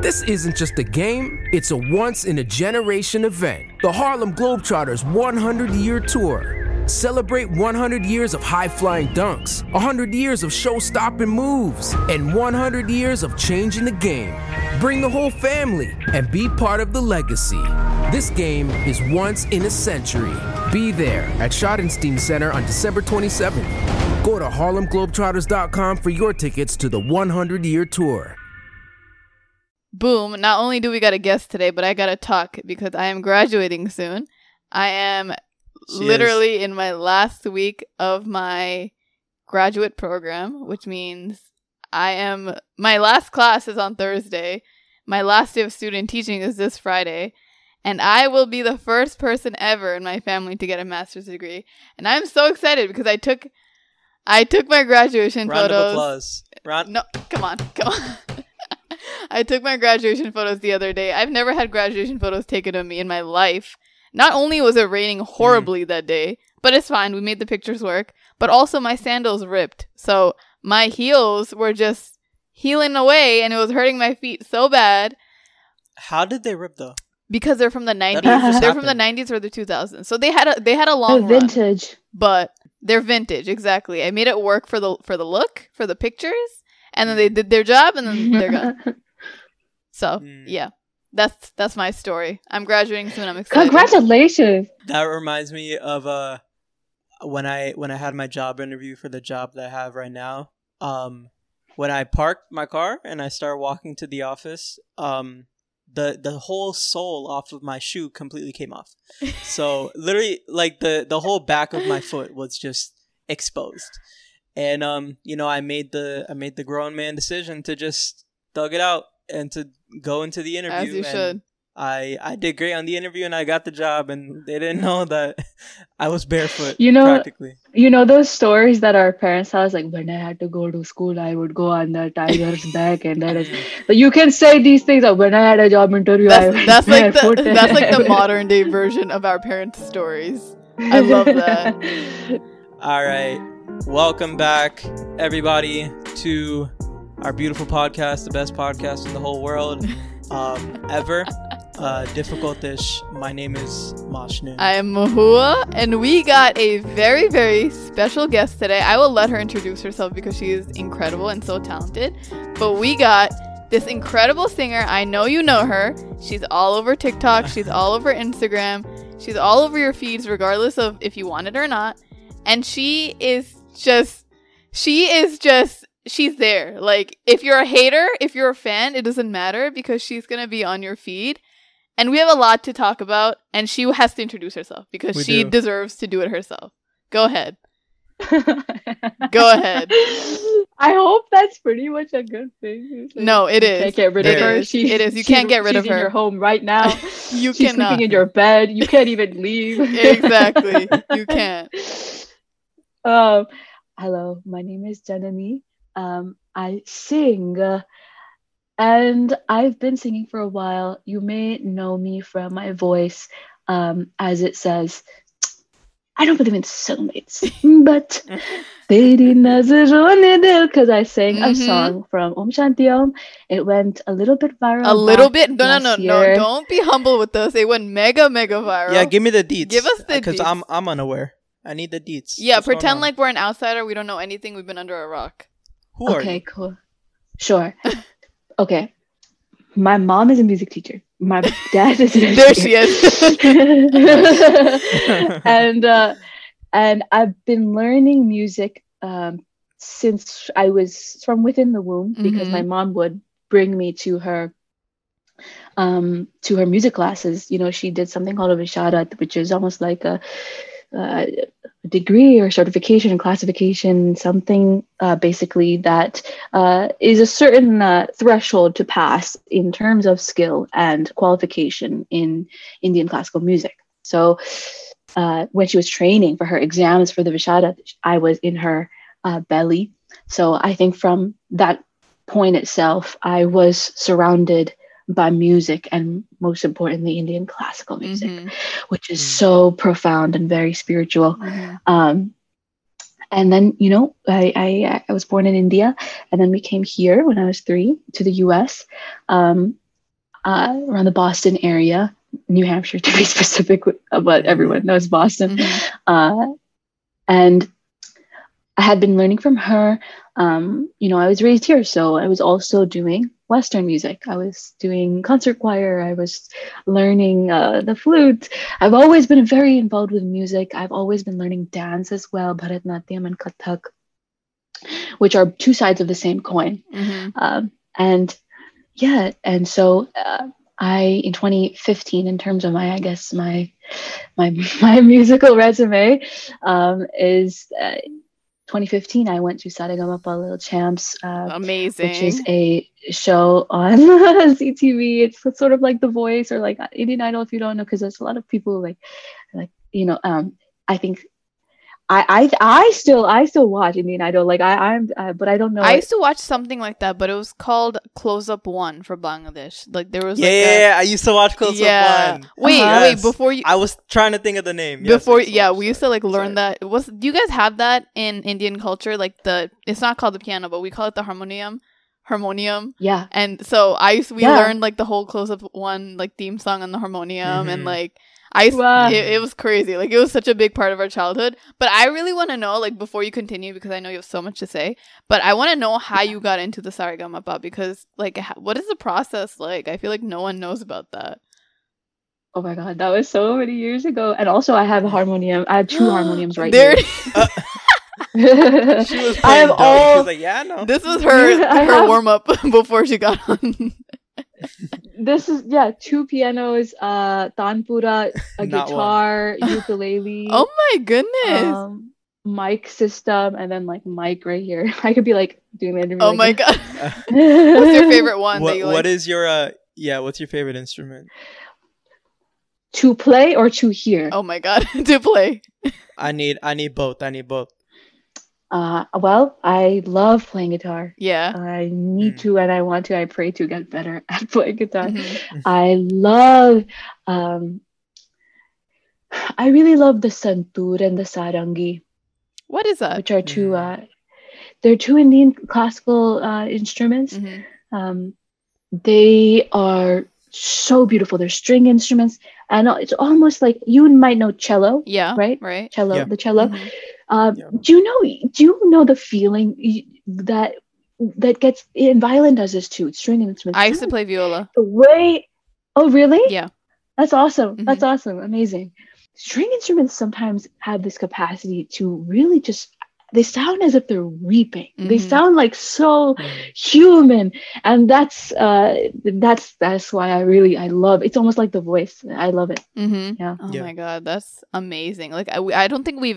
This isn't just a game, it's a once-in-a-generation event. The Harlem Globetrotters 100-year tour. Celebrate 100 years of high-flying dunks, 100 years of show-stopping moves, and 100 years of changing the game. Bring the whole family and be part of the legacy. This game is once in a century. Be there at Schottenstein Center on December 27th. Go to HarlemGlobetrotters.com for your tickets to the 100-year tour. Boom. Not only do we got a guest today, but I got to talk because I am graduating soon. I am literally in my last week of my graduate program, which means my last class is on Thursday. My last day of student teaching is this Friday. And I will be the first person ever in my family to get a master's degree. And I'm so excited because I took my graduation photos. Round of applause. No, come on. I took my graduation photos the other day. I've never had graduation photos taken of me in my life. Not only was it raining horribly that day, but it's fine. We made the pictures work. But also my sandals ripped. So my heels were just healing away and it was hurting my feet so bad. How did they rip though? Because they're from the 90s. They're from the 90s or the 2000s. So they had a long vintage run, but they're vintage, exactly. I made it work for the look, for the pictures, and then they did their job and then they're gone. So, yeah. That's my story. I'm graduating soon. I'm excited. Congratulations. That reminds me of when I had my job interview for the job that I have right now. When I parked my car and I started walking to the office, the whole sole off of my shoe completely came off. So literally, like the whole back of my foot was just exposed. And I made the grown man decision to just thug it out and to go into the interview. As you should. I did great on the interview and I got the job, and they didn't know that I was barefoot. Practically. Those stories that our parents tell us, like when I had to go to school, I would go on the tiger's back, and that is. You can say these things. Like, when I had a job interview, that's like the modern day version of our parents' stories. I love that. All right, welcome back, everybody, to our beautiful podcast, the best podcast in the whole world ever. Difficult-ish. My name is Mashnu. I am Mahua, and we got a very, very special guest today. I will let her introduce herself because she is incredible and so talented. But we got this incredible singer. I know you know her. She's all over TikTok. She's all over Instagram. She's all over your feeds, regardless of if you want it or not. And she's there. Like, if you're a hater, if you're a fan, it doesn't matter because she's going to be on your feed. And we have a lot to talk about, and she has to introduce herself because she deserves to do it herself. Go ahead. Go ahead. I hope that's pretty much a good thing. No, it is. You can't get rid of her. It is. You can't get rid of her. She's in your home right now. She's cannot. Sleeping in your bed. You can't even leave. Exactly. You can't. Hello, my name is Janani. I sing. And I've been singing for a while. You may know me from my voice, as it says, I don't believe in soulmates, but because I sang a song from Om Shanti Om. It went a little bit viral. A little bit? No. Don't be humble with us. It went mega viral. Yeah, give me the deets. Give us the deets. Because I'm unaware. I need the deets. Yeah, pretend like we're an outsider. We don't know anything. We've been under a rock. Who are you? Okay, cool. Sure. Okay. My mom is a music teacher. My dad is a music There teacher. She is. And I've been learning music since I was from within the womb, because my mom would bring me to her music classes. She did something called a Visharat, which is almost like a degree or certification and classification, something basically that is a certain threshold to pass in terms of skill and qualification in Indian classical music. So when she was training for her exams for the Visharat, I was in her belly. So I think from that point itself, I was surrounded by music, and most importantly, Indian classical music, which is so profound and very spiritual. And then, I was born in India, and then we came here when I was 3 to the US. around the Boston area, New Hampshire to be specific, but everyone knows Boston. And I had been learning from her. I was raised here, so I was also doing Western music. I was doing concert choir. I was learning the flute. I've always been very involved with music. I've always been learning dance as well, Bharatanatyam and Kathak, which are two sides of the same coin. And so I, in 2015, in terms of my musical resume, is 2015, I went to Saregama Little Champs, amazing, which is a show on CTV. It's sort of like The Voice or like Indian Idol, if you don't know, because there's a lot of people I think I still watch Indian Idol. Like but I don't know. I used to watch something like that, but it was called Close Up One for Bangladesh. Like there was I used to watch Close Up One. Wait, before you, I was trying to think of the name. We used to like learn that. Do you guys have that in Indian culture? Like it's not called the piano, but we call it the harmonium. Yeah. And so we learned like the whole Close Up One like theme song on the harmonium, and like it was crazy. Like it was such a big part of our childhood. But I really want to know, like, before you continue, because I know you have so much to say, but I want to know how you got into the Saregama, because like what is the process like? I feel like no one knows about that. Oh my god, that was so many years ago. And also I have a harmonium. I have two harmoniums right there here. She was playing dope. She was like, yeah, no. This was her warm up before she got on. This is two pianos, tanpura, a guitar, ukulele. Oh my goodness. Mic system, and then like mic right here. I could be like doing the interview. Oh my god. What's your favorite one? What's your favorite instrument? To play or to hear? Oh my god, to play. I need both. Well, I love playing guitar. Yeah. I need to, and I want to. I pray to get better at playing guitar. I really love the santur and the sarangi. What is that? Which are two, they're two Indian classical instruments. They are so beautiful. They're string instruments, and it's almost like, you might know cello. Yeah. Right. Cello. Yeah. The cello. Do you know the feeling that gets in violin does this too? String instruments. I used to play viola. The way. Oh really? Yeah. That's awesome. That's awesome. Amazing. String instruments sometimes have this capacity to really they sound as if they're weeping. They sound like so human, and that's why I love. It's almost like The Voice. I love it. Yeah. Oh my god, that's amazing. Like I don't think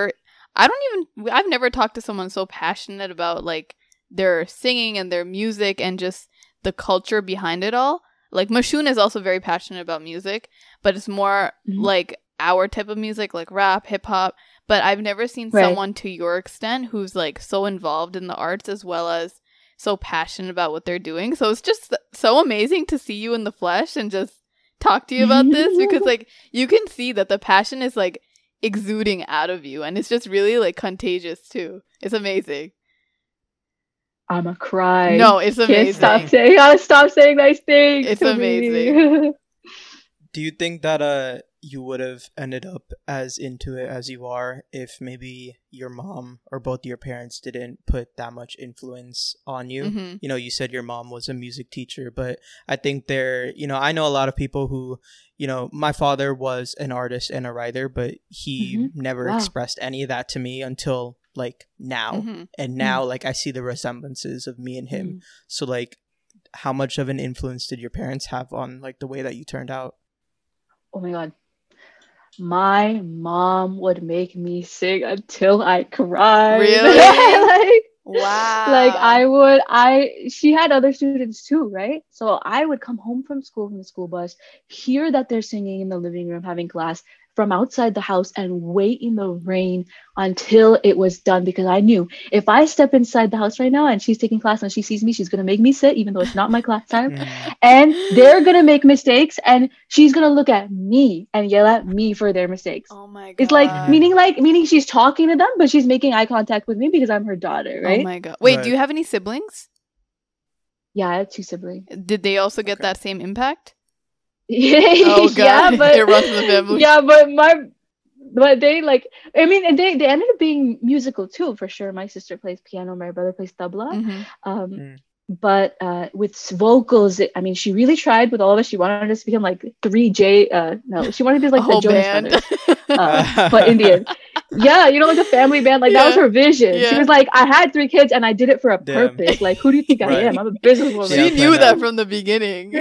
I've never talked to someone so passionate about like their singing and their music and just the culture behind it all. Like Mashun is also very passionate about music, but it's more like our type of music, like rap, hip hop. But I've never seen someone to your extent who's like so involved in the arts as well as so passionate about what they're doing. So it's just so amazing to see you in the flesh and just talk to you about this, because like you can see that the passion is like exuding out of you, and it's just really like contagious too. It's amazing. I'm a cry. No, it's amazing. I gotta stop saying nice things. It's amazing. Do you think that you would have ended up as into it as you are if maybe your mom or both your parents didn't put that much influence on you? You know, you said your mom was a music teacher, but I think I know a lot of people who, my father was an artist and a writer, but he never expressed any of that to me until like now. And now like I see the resemblances of me and him. So like, how much of an influence did your parents have on like the way that you turned out? Oh my god. My mom would make me sing until I cried. Really? Wow. Like she had other students too, right? So I would come home from the school bus, hear that they're singing in the living room, having class from outside the house, and wait in the rain until it was done, because I knew if I step inside the house right now and she's taking class and she sees me, she's going to make me sit even though it's not my class time. And they're going to make mistakes and she's going to look at me and yell at me for their mistakes. Oh my god. It's meaning she's talking to them, but she's making eye contact with me because I'm her daughter, right? Oh my god. Wait, do you have any siblings? Yeah, I have 2 siblings. Did they also get that same impact? Oh God. Yeah, but It runs in the family. yeah, but they like, I mean, and they ended up being musical too, for sure. My sister plays piano, my brother plays tabla. But with vocals, I mean, she really tried with all of us. She wanted us to become like 3J. No, she wanted to be like the Jonas Brothers, but Indian. Yeah, like a family band. Like that was her vision. She was like, I had 3 kids and I did it for a purpose. Like, who do you think I am? I'm a businesswoman. She knew that from the beginning.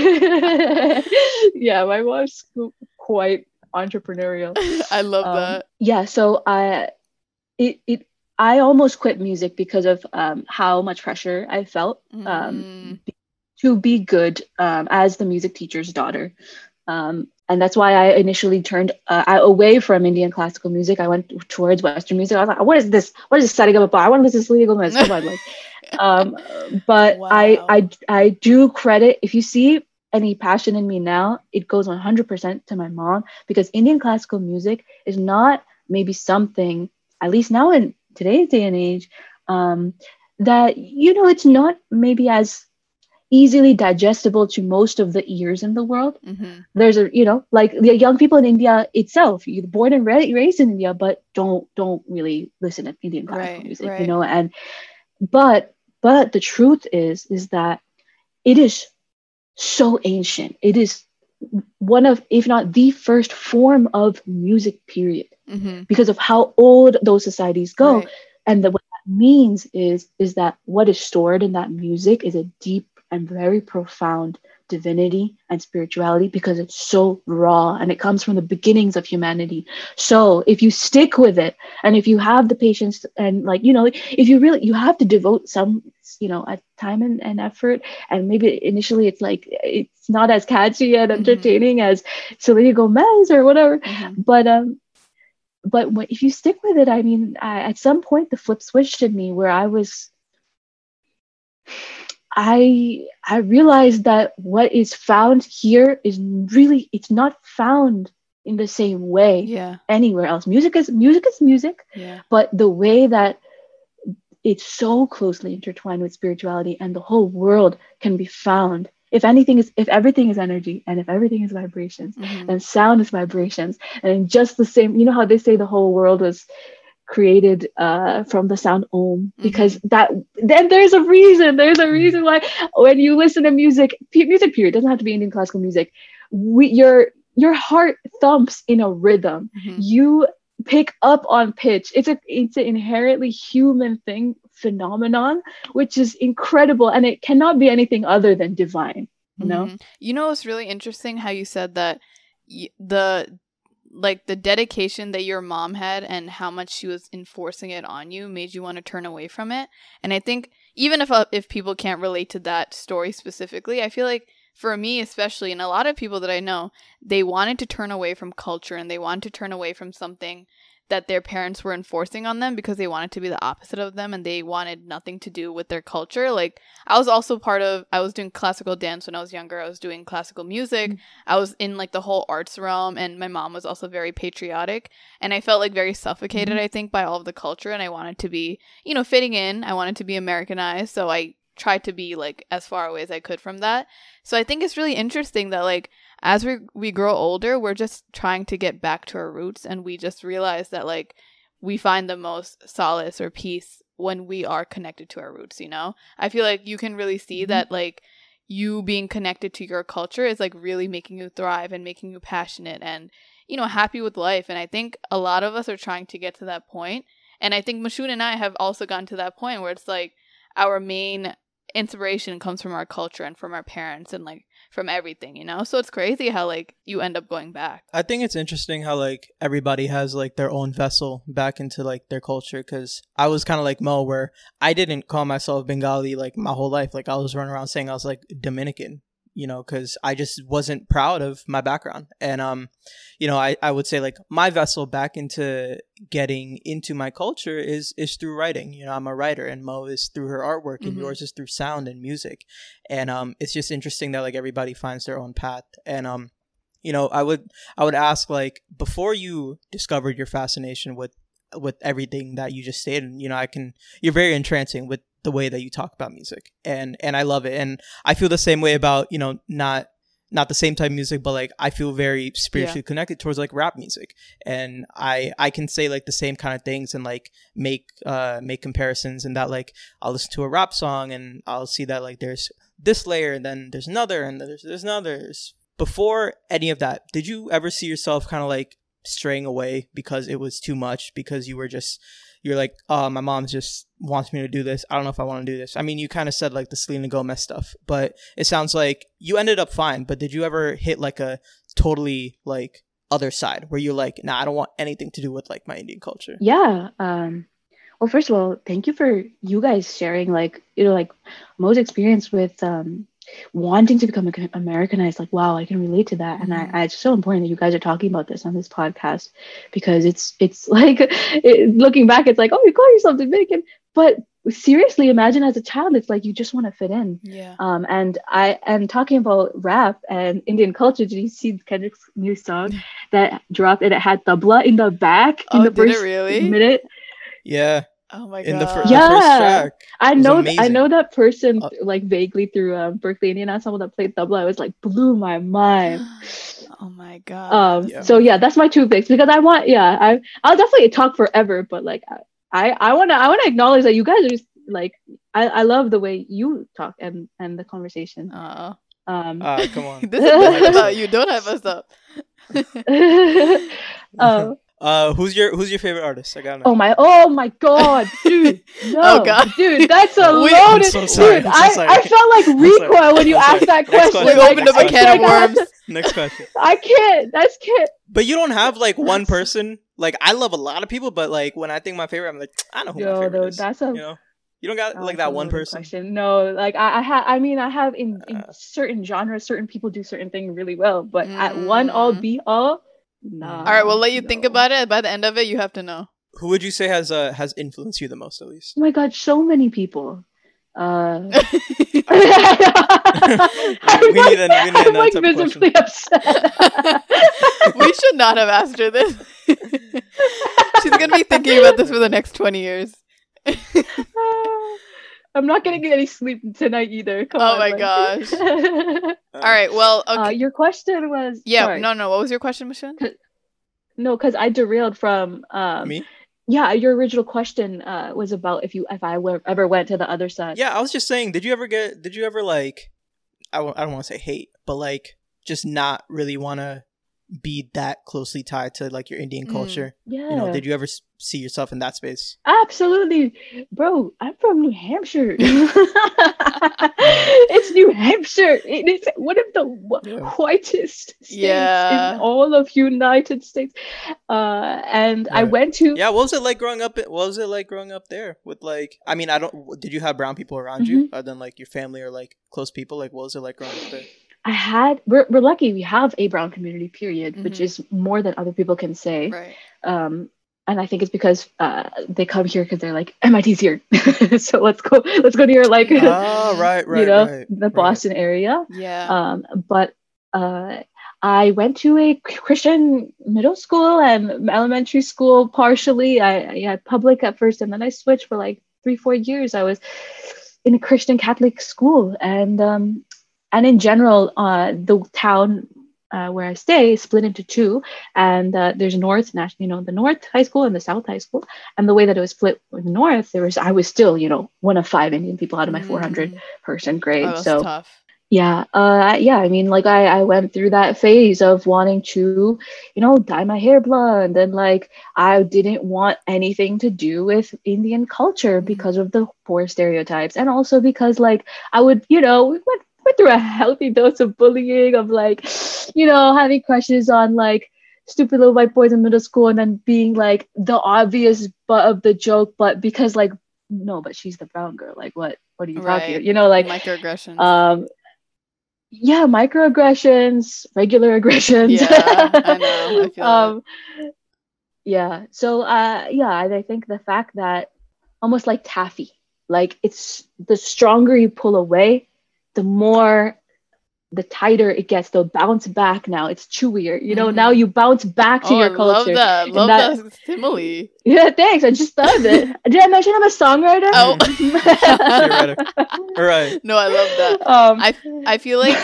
Yeah, my mom's quite entrepreneurial. I love that. Yeah, so I almost quit music because of how much pressure I felt to be good as the music teacher's daughter. And that's why I initially turned away from Indian classical music. I went towards Western music. I was like, what is this? What is this Sarigama? I want to listen to Selena Gomez. Come on, like, but wow. I do credit, if you see any passion in me now, it goes 100% to my mom, because Indian classical music is not maybe something, at least now in today's day and age, that, it's not maybe as easily digestible to most of the ears in the world. There's like the young people in India itself, you're born and raised in India, but don't really listen to Indian classical music, and but the truth is that it is so ancient. It is one of, if not the first form of music, period, because of how old those societies go. And what that means is that what is stored in that music is a deep and very profound divinity and spirituality, because it's so raw and it comes from the beginnings of humanity. So if you stick with it, and if you have the patience, and if you really, you have to devote some time and effort, and maybe initially it's not as catchy and entertaining as Selena Gomez or whatever, but if you stick with it, I mean, at some point the flip switched in me, where I realized that what is found here is really, it's not found in the same way anywhere else. Music is music, but the way that it's so closely intertwined with spirituality, and the whole world can be found. If everything is energy, and if everything is vibrations, then sound is vibrations. And just the same, how they say the whole world was created from the sound Om, because then there's a reason why when you listen to music period, doesn't have to be Indian classical music, your heart thumps in a rhythm. You pick up on pitch. It's an inherently human phenomenon, which is incredible, and it cannot be anything other than divine. It's really interesting how you said that the dedication that your mom had and how much she was enforcing it on you made you want to turn away from it. And I think even if people can't relate to that story specifically, I feel like for me especially, and a lot of people that I know, they wanted to turn away from culture, and they wanted to turn away from something that their parents were enforcing on them, because they wanted to be the opposite of them, and they wanted nothing to do with their culture. Like, I was also I was doing classical dance when I was younger. I was doing classical music. I was in the whole arts realm, and my mom was also very patriotic, and I felt very suffocated, I think, by all of the culture, and I wanted to be, fitting in. I wanted to be Americanized, so I tried to be as far away as I could from that. So I think it's really interesting that as we grow older, we're just trying to get back to our roots, and we just realize that we find the most solace or peace when we are connected to our roots. I feel like you can really see that you being connected to your culture is really making you thrive and making you passionate and happy with life. And I think a lot of us are trying to get to that point, and I think Mashun and I have also gotten to that point where it's our main inspiration comes from our culture and from our parents and from everything, so it's crazy how you end up going back. I think it's interesting how everybody has their own vessel back into their culture, because I was kind of like Mo, where I didn't call myself Bengali my whole life. I was running around saying I was Dominican, because I just wasn't proud of my background. And I would say my vessel back into getting into my culture is through writing. I'm a writer, and Mo is through her artwork, and yours is through sound and music. And it's just interesting that everybody finds their own path. And I would ask, before you discovered your fascination with everything that you just stated, you're very entrancing with the way that you talk about music, and I love it. And I feel the same way about, you know, not the same type of music, but like I feel very spiritually connected towards like rap music, and I can say like the same kind of things and like make comparisons, and that like I'll listen to a rap song and I'll see that like there's this layer and then there's another and there's another. Before any of that, did you ever see yourself kind of like straying away because it was too much, because you're like, oh, my mom just wants me to do this, I don't know if I want to do this? I mean, you kind of said like the Selena Gomez stuff, but it sounds like you ended up fine. But did you ever hit like a totally like other side where you're like, nah, I don't want anything to do with like my Indian culture? Yeah. Well, first of all, thank you for you guys sharing like, you know, like Mo's experience with wanting to become Americanized. Like, wow, I can relate to that. And it's so important that you guys are talking about this on this podcast, because it's like, looking back, it's like, oh, you call yourself Dominican, but seriously, imagine as a child, it's like you just want to fit in. Yeah. And talking about rap and Indian culture, did you see Kendrick's new song that dropped and it had tabla in the back in the first minute? Yeah. Oh my god! In the first track, I know that person like vaguely through Berkeley Indian Ensemble that played tabla. It was like blew my mind. Oh my god! So yeah, that's my two picks, because I'll definitely talk forever, but like I wanna acknowledge that you guys are just like I love the way you talk and the conversation. Come on, this is about you. Don't have us up. Who's your favorite artist? I gotta know. Oh my god, dude! No, oh god, dude, that's a loaded. So sorry, dude, I felt like recoil when you asked that question. We opened up a can of worms. Next question. I can't. But you don't have like one person. Like I love a lot of people, but like when I think my favorite, I'm like, I know who my favorite is. That's you know, you don't got like that one person. Question. No, like I have in certain genres, certain people do certain things really well, but at one all be all. Nah, all right, we'll let you think about it. By the end of it, you have to know. Who would you say has influenced you the most, at least? Oh my god, so many people. We need I'm like visibly upset. We should not have asked her this. She's gonna be thinking about this for the next 20 years. I'm not getting any sleep tonight either. Come on, my gosh. All right, well, okay. Your question was... Yeah, sorry. No. What was your question, Michelle? No, because I derailed from... Me? Yeah, your original question was about if I ever went to the other side. Yeah, I was just saying, did you ever like... I don't want to say hate, but like just not really want to be that closely tied to like your Indian culture? Yeah. You know, did you ever see yourself in that space? Absolutely. Bro, I'm from New Hampshire. It's New Hampshire. It's one of the whitest states in all of United States. And I went to... Yeah, what was it like growing up there with like... I mean, did you have brown people around you other than like your family or like close people? Like, what was it like growing up there? We're lucky we have a brown community, period, which is more than other people can say. Right. And I think it's because they come here because they're like, MIT's here. So let's go to your like the Boston area. Yeah. But I went to a Christian middle school and elementary school partially. I had public at first, and then I switched for like 3-4 years. I was in a Christian Catholic school, and in general, the town where I stay is split into two, and there's the North High School and the South High School. And the way that it was split with North, I was still, one of 5 Indian people out of my 400 person grade. Oh, so tough. Yeah. I mean, like I went through that phase of wanting to, dye my hair blonde, and like I didn't want anything to do with Indian culture because of the poor stereotypes, and also because like I would, we went through a healthy dose of bullying, of like, having crushes on like stupid little white boys in middle school, and then being like the obvious butt of the joke, but because like, no, but she's the brown girl. Like, what are you talking? Like microaggressions. Yeah, microaggressions, regular aggressions. Yeah, I know. I feel that. Yeah. So, I think the fact that almost like taffy, like it's the stronger you pull away, the more the tighter it gets, the bounce back now. It's chewier. You know, Mhm. now you bounce back to Oh, your I culture. love that. And Love that simile. Yeah, thanks. I just thought of it. Did I mention I'm a songwriter? Oh. Right. No, I love that. I feel like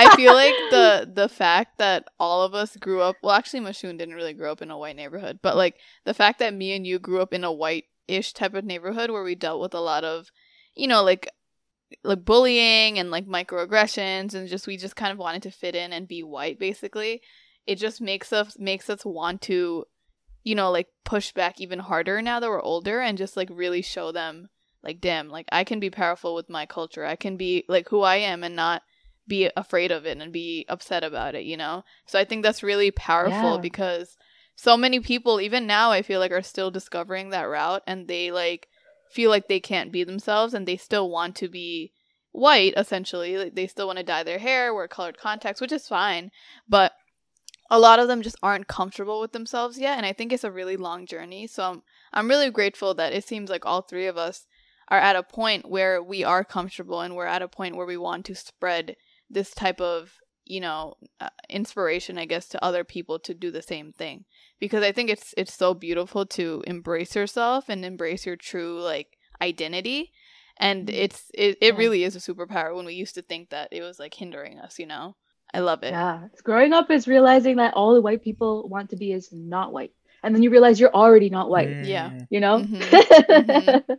the fact that all of us grew up, well, actually Mashun didn't really grow up in a white neighborhood, but like the fact that me and you grew up in a white-ish type of neighborhood where we dealt with a lot of, you know, like bullying and like microaggressions, and we just kind of wanted to fit in and be white, basically. It just makes us want to, you know, like push back even harder now that we're older and just like really show them like, damn, like I can be powerful with my culture. I can be like who I am and not be afraid of it and be upset about it, you know? So I think that's really powerful because so many people, even now, I feel like are still discovering that route, and they like feel like they can't be themselves and they still want to be white, essentially. Like, they still want to dye their hair, wear colored contacts, which is fine. But a lot of them just aren't comfortable with themselves yet. And I think it's a really long journey. So I'm really grateful that it seems like all three of us are at a point where we are comfortable and we're at a point where we want to spread this type of, you know, inspiration, I guess, to other people to do the same thing. Because I think it's so beautiful to embrace yourself and embrace your true like identity. And it really is a superpower when we used to think that it was like hindering us, you know? I love it. Yeah. Growing up is realizing that all the white people want to be is not white. And then you realize you're already not white. Yeah. You know? Mm-hmm.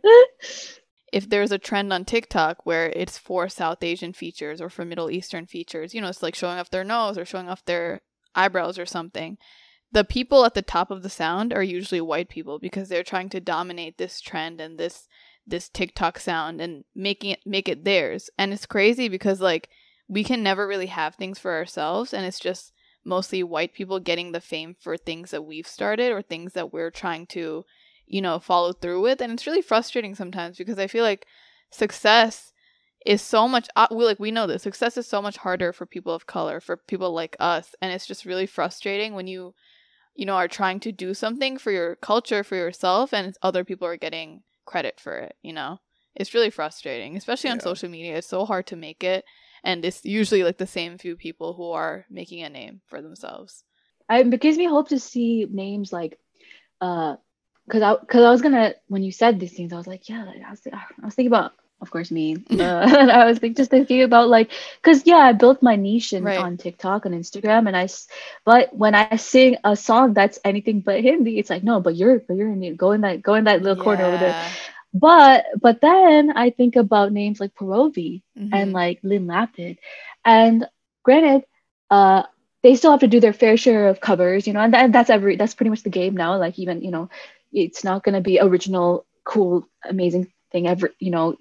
If there's a trend on TikTok where it's for South Asian features or for Middle Eastern features, you know, it's like showing off their nose or showing off their eyebrows or something. The people at the top of the sound are usually white people because they're trying to dominate this trend and this TikTok sound and make it theirs. And it's crazy because like we can never really have things for ourselves, and it's just mostly white people getting the fame for things that we've started or things that we're trying to, you know, follow through with. And it's really frustrating sometimes because I feel like success is so much we know this success is so much harder for people of color, for people like us, and it's just really frustrating when you know, are trying to do something for your culture, for yourself, and other people are getting credit for it, you know? It's really frustrating, especially on social media. It's so hard to make it, and it's usually like the same few people who are making a name for themselves. It gives me hope to see names like because I was gonna, when you said these things, I was like, yeah, I was thinking about, of course, me. And I was just thinking about like, because I built my niche on TikTok and Instagram, and but when I sing a song that's anything but Hindi, it's like, no, but you're Indian. Go in that little corner over there. But then I think about names like Parovi and like Lynn Lapid, and granted, they still have to do their fair share of covers, you know, and that's pretty much the game now. Like, even, you know, it's not going to be original, cool, amazing thing ever, you know,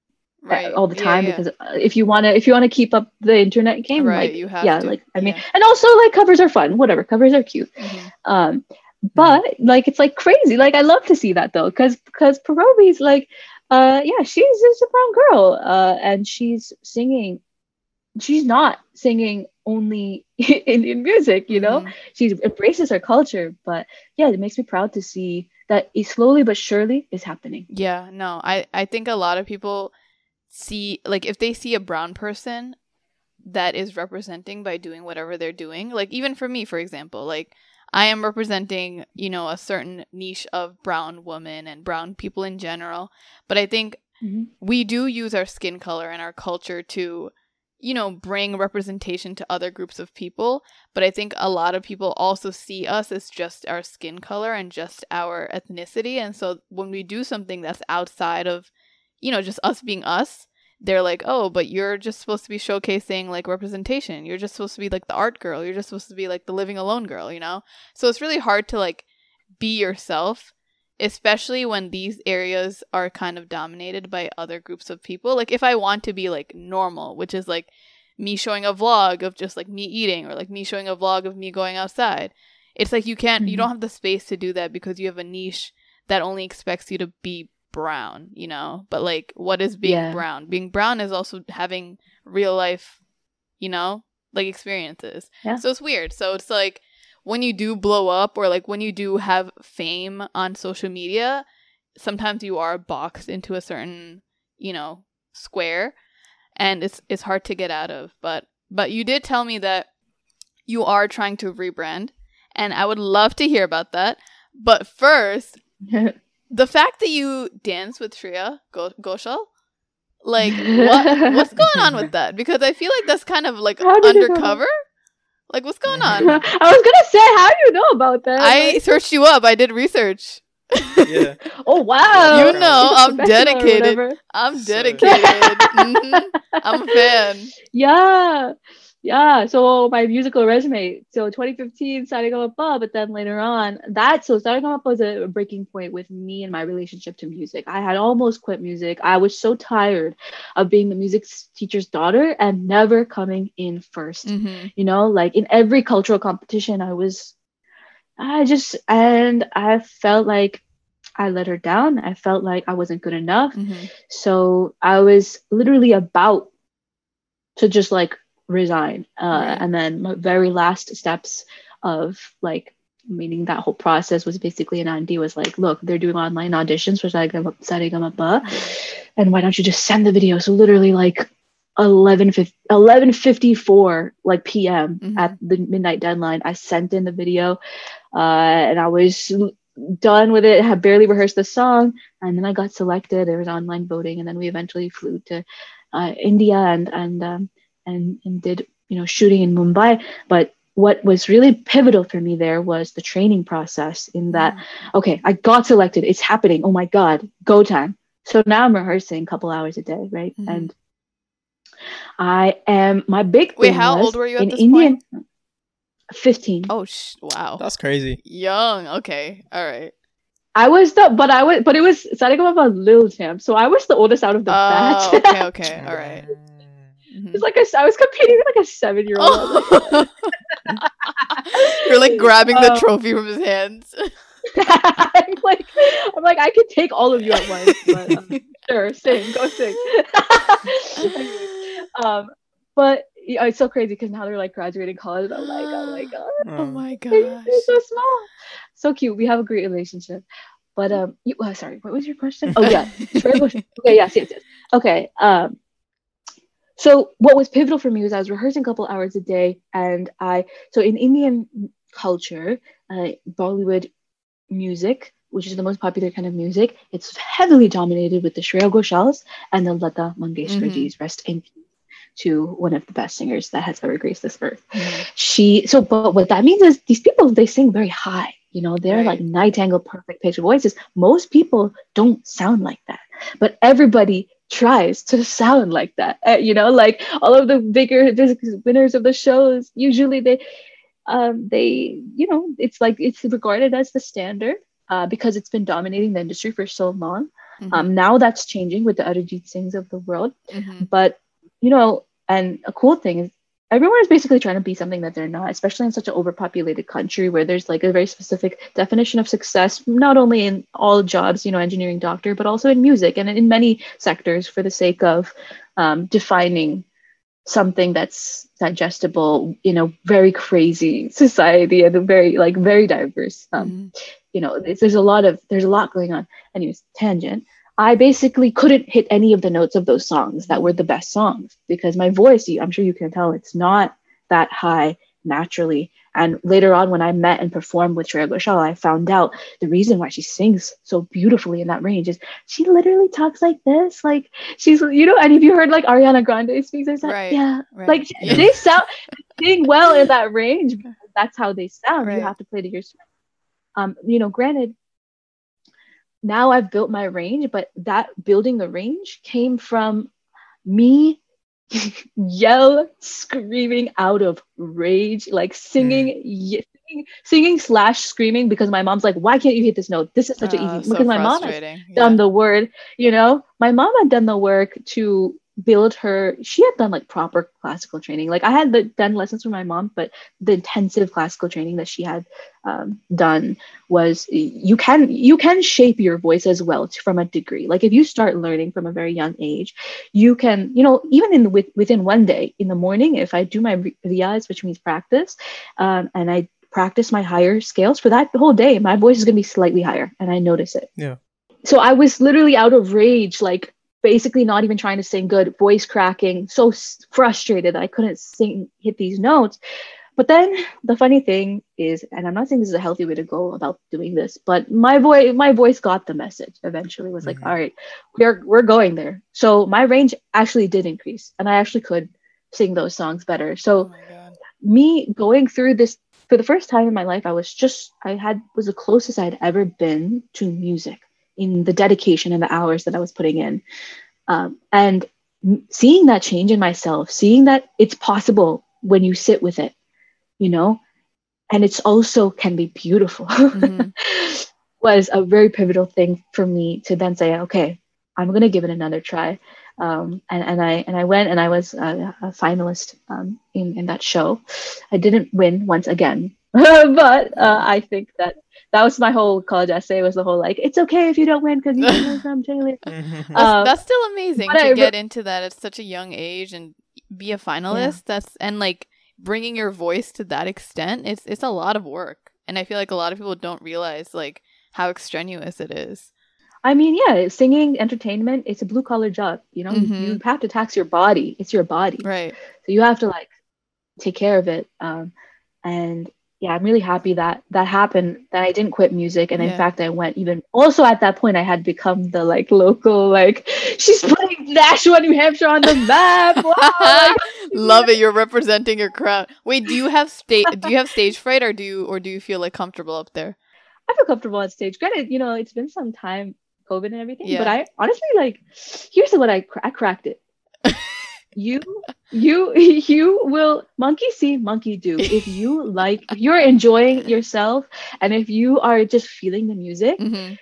all the time, because if you want to keep up the internet game, like, you have to. Like, I mean, and also like covers are fun, whatever, covers are cute. But like, it's like crazy. Like, I love to see that though, because Parovi's like, she's just a brown girl, and she's not singing only Indian music, you know. She embraces her culture, but it makes me proud to see that it slowly but surely is happening. I think a lot of people see, like, if they see a brown person that is representing by doing whatever they're doing, like, even for me, for example, like, I am representing, you know, a certain niche of brown women and brown people in general, but I think we do use our skin color and our culture to, you know, bring representation to other groups of people. But I think a lot of people also see us as just our skin color and just our ethnicity. And so when we do something that's outside of, you know, just us being us, they're like, oh, but you're just supposed to be showcasing like representation. You're just supposed to be like the art girl. You're just supposed to be like the living alone girl, you know? So it's really hard to like be yourself, especially when these areas are kind of dominated by other groups of people. Like, if I want to be like normal, which is like me showing a vlog of just like me eating, or like me showing a vlog of me going outside, it's like you can't, you don't have the space to do that because you have a niche that only expects you to be brown, you know? But like, what is being brown? Being brown is also having real life, you know, like experiences. So it's weird. So it's like, when you do blow up, or like when you do have fame on social media, sometimes you are boxed into a certain, you know, square, and it's hard to get out of. But But you did tell me that you are trying to rebrand, and I would love to hear about that. But first, the fact that you dance with Shreya Ghoshal, like, what's going on with that? Because I feel like that's kind of like undercover. Like, what's going on? I was gonna say, how do you know about that? I searched you up. I did research. Yeah. Oh wow! You know, I'm Professional or dedicated. whatever. I'm dedicated. I'm a fan. Yeah. So my musical resume. So 2015, Saregama, but then later on, Saregama was a breaking point with me and my relationship to music. I had almost quit music. I was so tired of being the music teacher's daughter and never coming in first. Mm-hmm. You know, like in every cultural competition, I felt like I let her down. I felt like I wasn't good enough. Mm-hmm. So I was literally about to just like resign. Right. And then my very last steps of like, meaning that whole process was basically an auntie was like, look, they're doing online auditions for Saregama, and why don't you just send the video? So literally like 11:54 like PM Mm-hmm. at the midnight deadline, I sent in the video, and I was done with it. I had barely rehearsed the song, and then I got selected. There was online voting, and then we eventually flew to India and did shooting in Mumbai. But what was really pivotal for me there was the training process. In that, okay, I got selected. It's happening. Oh my God, go time. So now I'm rehearsing a couple hours a day, right? Mm-hmm. And my big thing. Wait, how old were you at in this Indian point? 15. Oh, wow. That's crazy. Young. Okay. All right. But it was Saregama Lil Champ, so I was the oldest out of the batch. Okay. All right. Mm-hmm. It's like I was competing with like a 7-year-old. Oh. You're like grabbing the trophy from his hands. I'm like, I could take all of you at once, but sure, go sing. But it's so crazy because now they're like graduating college. I'm like, oh my God. Oh my gosh. They're so small. So cute. We have a great relationship. But sorry, what was your question? Oh yeah. Okay, yes. Okay. So what was pivotal for me was I was rehearsing a couple hours a day, and so in Indian culture, Bollywood music, which is the most popular kind of music, it's heavily dominated with the Shreya Ghoshals and the Lata Mangeshkar Ji's. Rest in peace to one of the best singers that has ever graced this earth. But what that means is these people, they sing very high. They're like nightingale, perfect pitch voices. Most people don't sound like that, but everybody tries to sound like that. Like all of the bigger winners of the shows, usually they it's regarded as the standard because it's been dominating the industry for so long. Now that's changing with the Arijit Singhs of the world. But and a cool thing is everyone is basically trying to be something that they're not, especially in such an overpopulated country where there's like a very specific definition of success, not only in all jobs, engineering, doctor, but also in music and in many sectors for the sake of defining something that's digestible in a very crazy society and a very diverse. There's a lot going on. Anyways, tangent. I basically couldn't hit any of the notes of those songs that were the best songs because my voice, I'm sure you can tell, it's not that high naturally. And later on, when I met and performed with Shreya Ghoshal, I found out the reason why she sings so beautifully in that range is she literally talks like this. Like she's, and if you heard like Ariana Grande speaks, there's that, like they sing well in that range. That's how they sound. Right. You have to play to your strength. Granted, now I've built my range, but that building the range came from me screaming out of rage, like singing / screaming because my mom's like, why can't you hit this note? This is such an easy, because my mom has done the word, my mom had done the work to build her. She had done like proper classical training. Like I had done lessons from my mom, but the intensive classical training that she had done was you can shape your voice as well from a degree. Like if you start learning from a very young age, you can, even within one day in the morning, if I do my riyaz, which means practice, and I practice my higher scales for that whole day, my voice is going to be slightly higher, and I notice it. Yeah. So I was literally out of rage, like basically not even trying to sing good, voice cracking, so frustrated that I couldn't hit these notes. But then the funny thing is, and I'm not saying this is a healthy way to go about doing this, but my voice got the message eventually. Was like, all right, we're going there. So my range actually did increase, and I actually could sing those songs better. So me going through this for the first time in my life, was the closest I had ever been to music in the dedication and the hours that I was putting in. And seeing that change in myself, seeing that it's possible when you sit with it, you know, and it's also can be beautiful, was a very pivotal thing for me to then say, okay, I'm going to give it another try. And I went, and I was a finalist in that show. I didn't win once again, but I think that was my whole college essay, was the whole like, it's okay if you don't win because you don't know from Taylor. That's still amazing to get into that at such a young age and be a finalist. And like bringing your voice to that extent, it's a lot of work, and I feel like a lot of people don't realize like how extraneous it is. I mean, yeah, singing, entertainment, it's a blue collar job, you know. You have to tax your body. It's your body, right? So you have to like take care of it. And yeah, I'm really happy that happened, that I didn't quit music. And in fact, I went even also at that point, I had become the like local, like, she's putting Nashua, New Hampshire on the map. Wow, like, love it. You're representing your crowd. Wait, do you have stage fright, or do you feel like comfortable up there? I feel comfortable on stage. Granted, you know, it's been some time, COVID and everything, but I honestly, like, here's what I cracked it. You will monkey see, monkey do. If you're enjoying yourself, and if you are just feeling the music.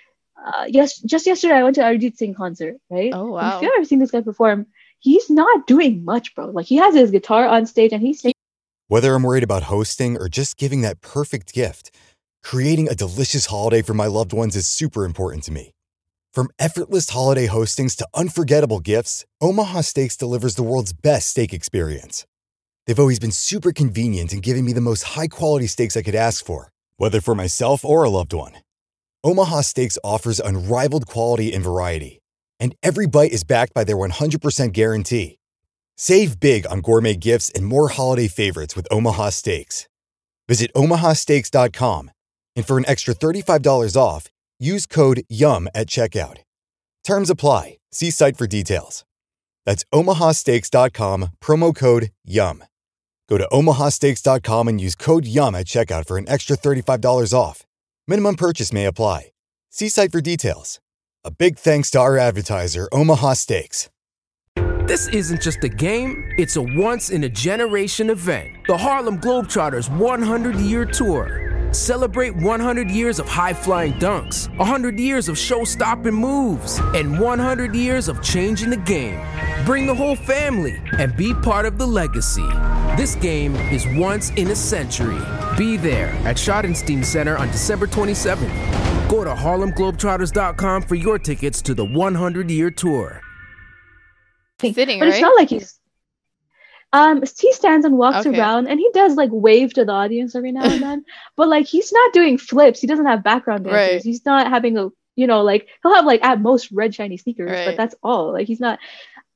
Just yesterday I went to Arijit Singh concert, right? Oh wow! If you've ever seen this guy perform, he's not doing much, bro. Like, he has his guitar on stage and he's singing. Whether I'm worried about hosting or just giving that perfect gift, creating a delicious holiday for my loved ones is super important to me. From effortless holiday hostings to unforgettable gifts, Omaha Steaks delivers the world's best steak experience. They've always been super convenient in giving me the most high-quality steaks I could ask for, whether for myself or a loved one. Omaha Steaks offers unrivaled quality and variety, and every bite is backed by their 100% guarantee. Save big on gourmet gifts and more holiday favorites with Omaha Steaks. Visit omahasteaks.com, and for an extra $35 off, use code YUM at checkout. Terms apply. See site for details. That's omahasteaks.com, promo code YUM. Go to omahasteaks.com and use code YUM at checkout for an extra $35 off. Minimum purchase may apply. See site for details. A big thanks to our advertiser, Omaha Steaks. This isn't just a game, it's a once-in-a-generation event. The Harlem Globetrotters 100-year tour. Celebrate 100 years of high-flying dunks, 100 years of show-stopping moves, and 100 years of changing the game. Bring the whole family and be part of the legacy. This game is once in a century. Be there at Schottenstein Center on December 27th. Go to HarlemGlobetrotters.com for your tickets to the 100-year tour. Sitting, but right? It's not like he stands and walks around, and he does like wave to the audience every now and then, but like he's not doing flips. He doesn't have background dancers. Right. He's not having a, you know, like he'll have like at most red shiny sneakers, but that's all. Like he's not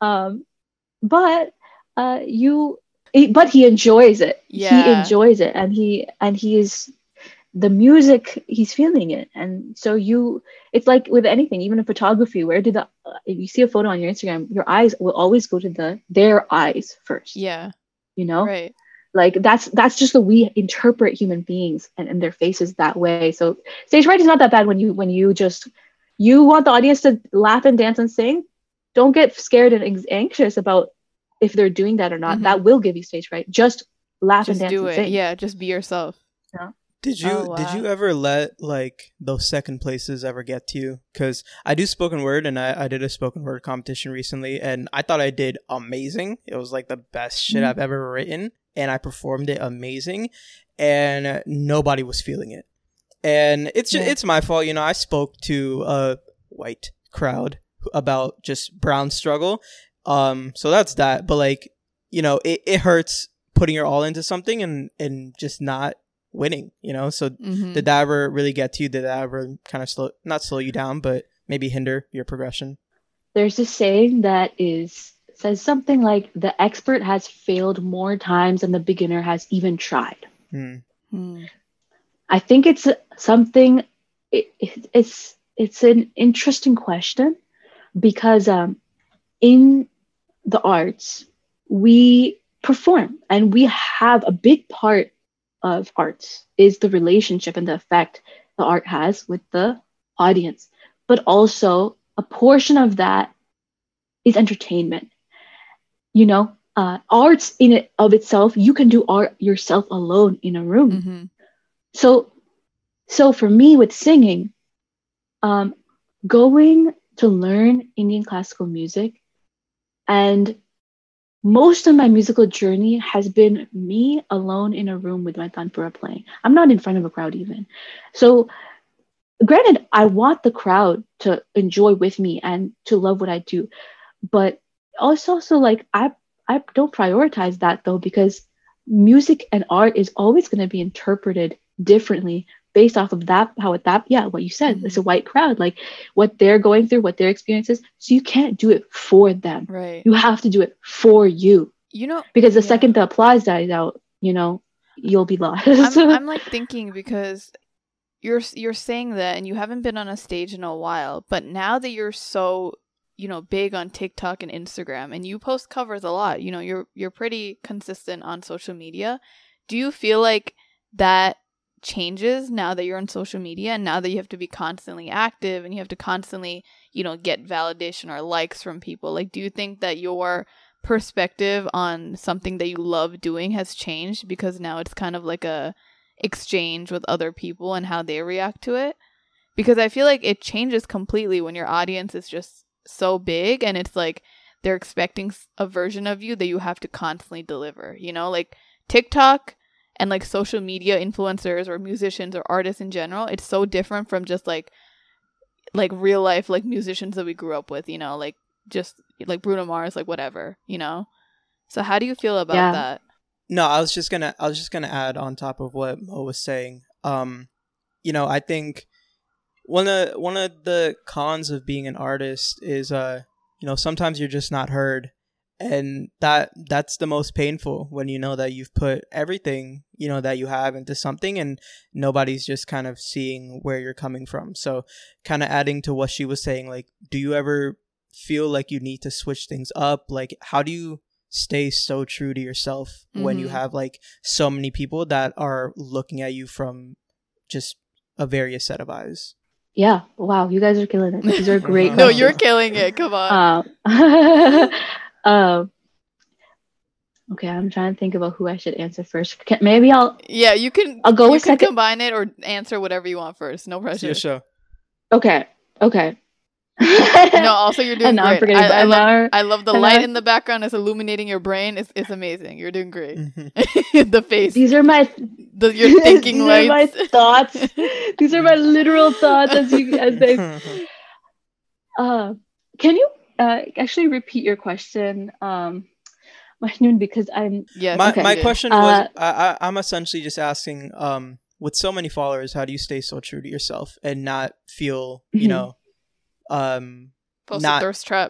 but he enjoys it. He enjoys it, and he is the music, he's feeling it. And so it's like with anything, even in photography, if you see a photo on your Instagram, your eyes will always go to their eyes first. Yeah. You know? Right. Like that's just the we interpret human beings and their faces that way. So stage fright is not that bad when you want the audience to laugh and dance and sing. Don't get scared and anxious about if they're doing that or not. That will give you stage fright. Just laugh and dance and sing. Yeah, just be yourself. Yeah. Did you ever let like those second places ever get to you? Because I do spoken word, and I did a spoken word competition recently, and I thought I did amazing. It was like the best shit I've ever written, and I performed it amazing, and nobody was feeling it. And it's my fault, you know. I spoke to a white crowd about just brown struggle, so that's that. But like, you know, it hurts putting your all into something and just not winning, you know. So did that ever really get to you? Did that ever kind of not slow you down, but maybe hinder your progression? there's a saying that says something like the expert has failed more times than the beginner has even tried. I think it's something. It's an interesting question because in the arts we perform, and we have a big part of arts is the relationship and the effect the art has with the audience, but also a portion of that is entertainment. You know, arts in it of itself, you can do art yourself alone in a room. So for me with singing, going to learn Indian classical music, and most of my musical journey has been me alone in a room with my tanpura playing. I'm not in front of a crowd even. So granted, I want the crowd to enjoy with me and to love what I do, but also like I don't prioritize that though, because music and art is always going to be interpreted differently based off of what you said. It's a white crowd, like what they're going through, what their experiences. So you can't do it for them. Right. You have to do it for you. You know, because the second the applause dies out, you know, you'll be lost. I'm like thinking, because you're saying that and you haven't been on a stage in a while, but now that you're so, you know, big on TikTok and Instagram and you post covers a lot, you know, you're pretty consistent on social media. Do you feel like that changes now that you're on social media and now that you have to be constantly active and you have to constantly, you know, get validation or likes from people? Like, do you think that your perspective on something that you love doing has changed because now it's kind of like a exchange with other people and how they react to it? Because I feel like it changes completely when your audience is just so big and it's like they're expecting a version of you that you have to constantly deliver, you know? Like TikTok and like social media influencers or musicians or artists in general, it's so different from just like real life like musicians that we grew up with, you know, like just like Bruno Mars, like whatever, you know. So how do you feel about that? No, I was just gonna add on top of what Mo was saying. You know, I think one of the cons of being an artist is you know, sometimes you're just not heard. And that's the most painful, when you know that you've put everything, you know, that you have into something and nobody's just kind of seeing where you're coming from. So kind of adding to what she was saying, like, do you ever feel like you need to switch things up? Like, how do you stay so true to yourself when you have like so many people that are looking at you from just a various set of eyes? Yeah. Wow. You guys are killing it. These are great. No, you're killing it. Come on. Okay, I'm trying to think about who I should answer first. Maybe I'll go with second. Combine it or answer whatever you want first. No pressure. It's your show. Okay. No, also you're doing great. I love the light in the background. It's illuminating your brain. It's amazing. You're doing great. The face. These are my your thinking these lights. Are my thoughts. These are my literal thoughts as they. Can you actually repeat your question, Majnoon? Because I'm my question was I'm essentially just asking, with so many followers, how do you stay so true to yourself and not feel, you know, post a thirst trap?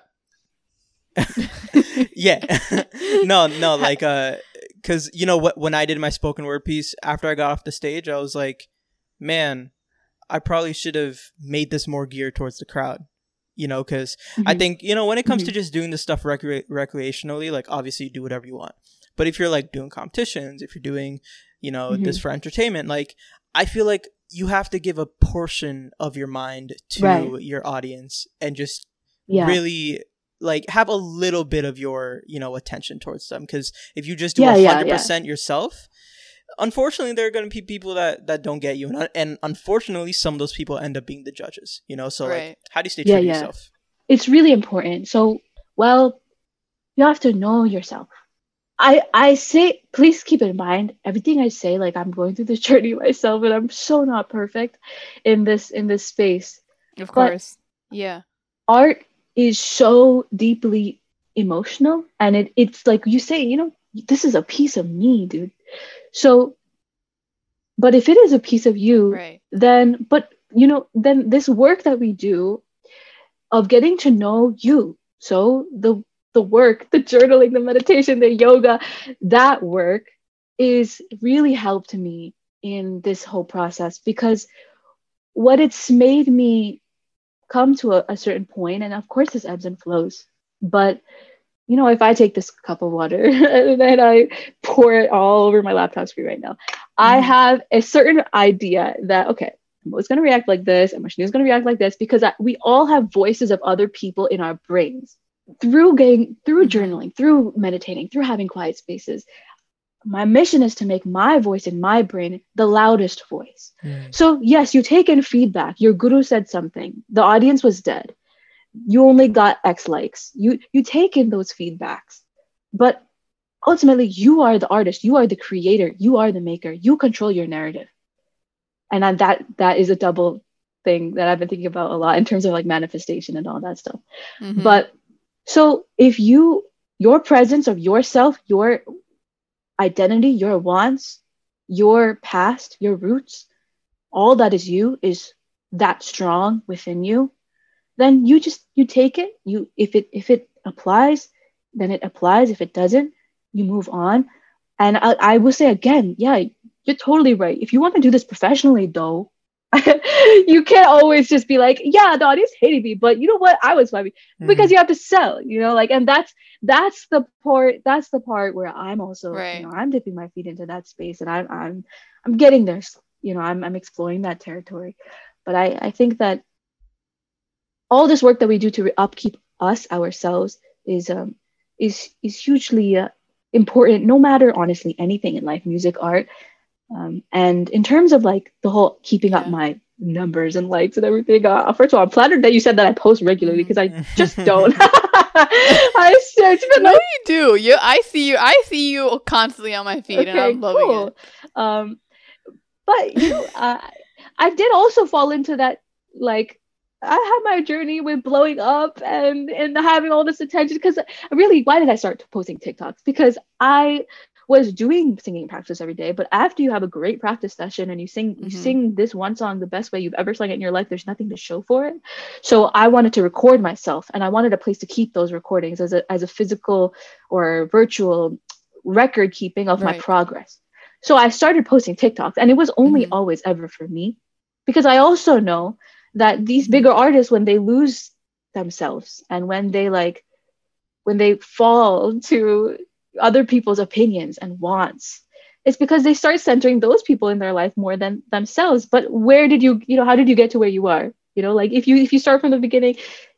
Yeah. no, like because you know what, when I did my spoken word piece after I got off the stage, I was like, man, I probably should have made this more geared towards the crowd. You know, because I think, you know, when it comes to just doing this stuff recreationally, like obviously you do whatever you want. But if you're like doing competitions, if you're doing, you know, this for entertainment, like I feel like you have to give a portion of your mind to your audience and just really like have a little bit of your, you know, attention towards them. Because if you just do 100% yourself, unfortunately, there are going to be people that don't get you. And unfortunately, some of those people end up being the judges, you know? So like, how do you stay true to yourself? It's really important. So, well, you have to know yourself. I say, please keep in mind, everything I say, like I'm going through this journey myself and I'm so not perfect in this space. Of course. Yeah. Art is so deeply emotional. And it's like you say, you know, this is a piece of me, dude. So, but if it is a piece of you, then this work that we do, of getting to know you. So the work, the journaling, the meditation, the yoga, that work is really helped me in this whole process, because what it's made me come to a certain point, and of course this ebbs and flows, but you know, if I take this cup of water and then I pour it all over my laptop screen right now, I have a certain idea that, okay, I'm always going to react like this, and Mashni is going to react like this, because we all have voices of other people in our brains. Through journaling, through meditating, through having quiet spaces, my mission is to make my voice in my brain the loudest voice. So yes, you take in feedback. Your guru said something. The audience was dead. You only got X likes. You take in those feedbacks. But ultimately, you are the artist. You are the creator. You are the maker. You control your narrative. And that is a double thing that I've been thinking about a lot in terms of like manifestation and all that stuff. But so if your presence of yourself, your identity, your wants, your past, your roots, all that is you is that strong within you, then you take it. If it applies, then it applies. If it doesn't, you move on. And I will say again, yeah, you're totally right. If you want to do this professionally, though, you can't always just be like, yeah, the audience hated me, but you know what? I was happy, because you have to sell, you know, like, and that's the part where I'm also, right. You know, I'm dipping my feet into that space, and I'm getting there, you know, I'm exploring that territory. But I think that all this work that we do to upkeep ourselves is hugely important, no matter honestly anything in life, music, art. And in terms of like the whole keeping up my numbers and likes and everything, first of all, I'm flattered that you said that I post regularly, because I just don't. No, you do. I see you constantly on my feed, and I'm loving it. But you know, I did also fall into that, like, I had my journey with blowing up and having all this attention, because really, why did I start posting TikToks? Because I was doing singing practice every day, but after you have a great practice session and you sing this one song the best way you've ever sung it in your life, there's nothing to show for it. So I wanted to record myself, and I wanted a place to keep those recordings as a physical or virtual record keeping of my progress. So I started posting TikToks, and it was only always ever for me, because I also know that these bigger artists, when they lose themselves and when they fall to other people's opinions and wants, it's because they start centering those people in their life more than themselves. But where did you how did you get to where you are? You know, like if you start from the beginning,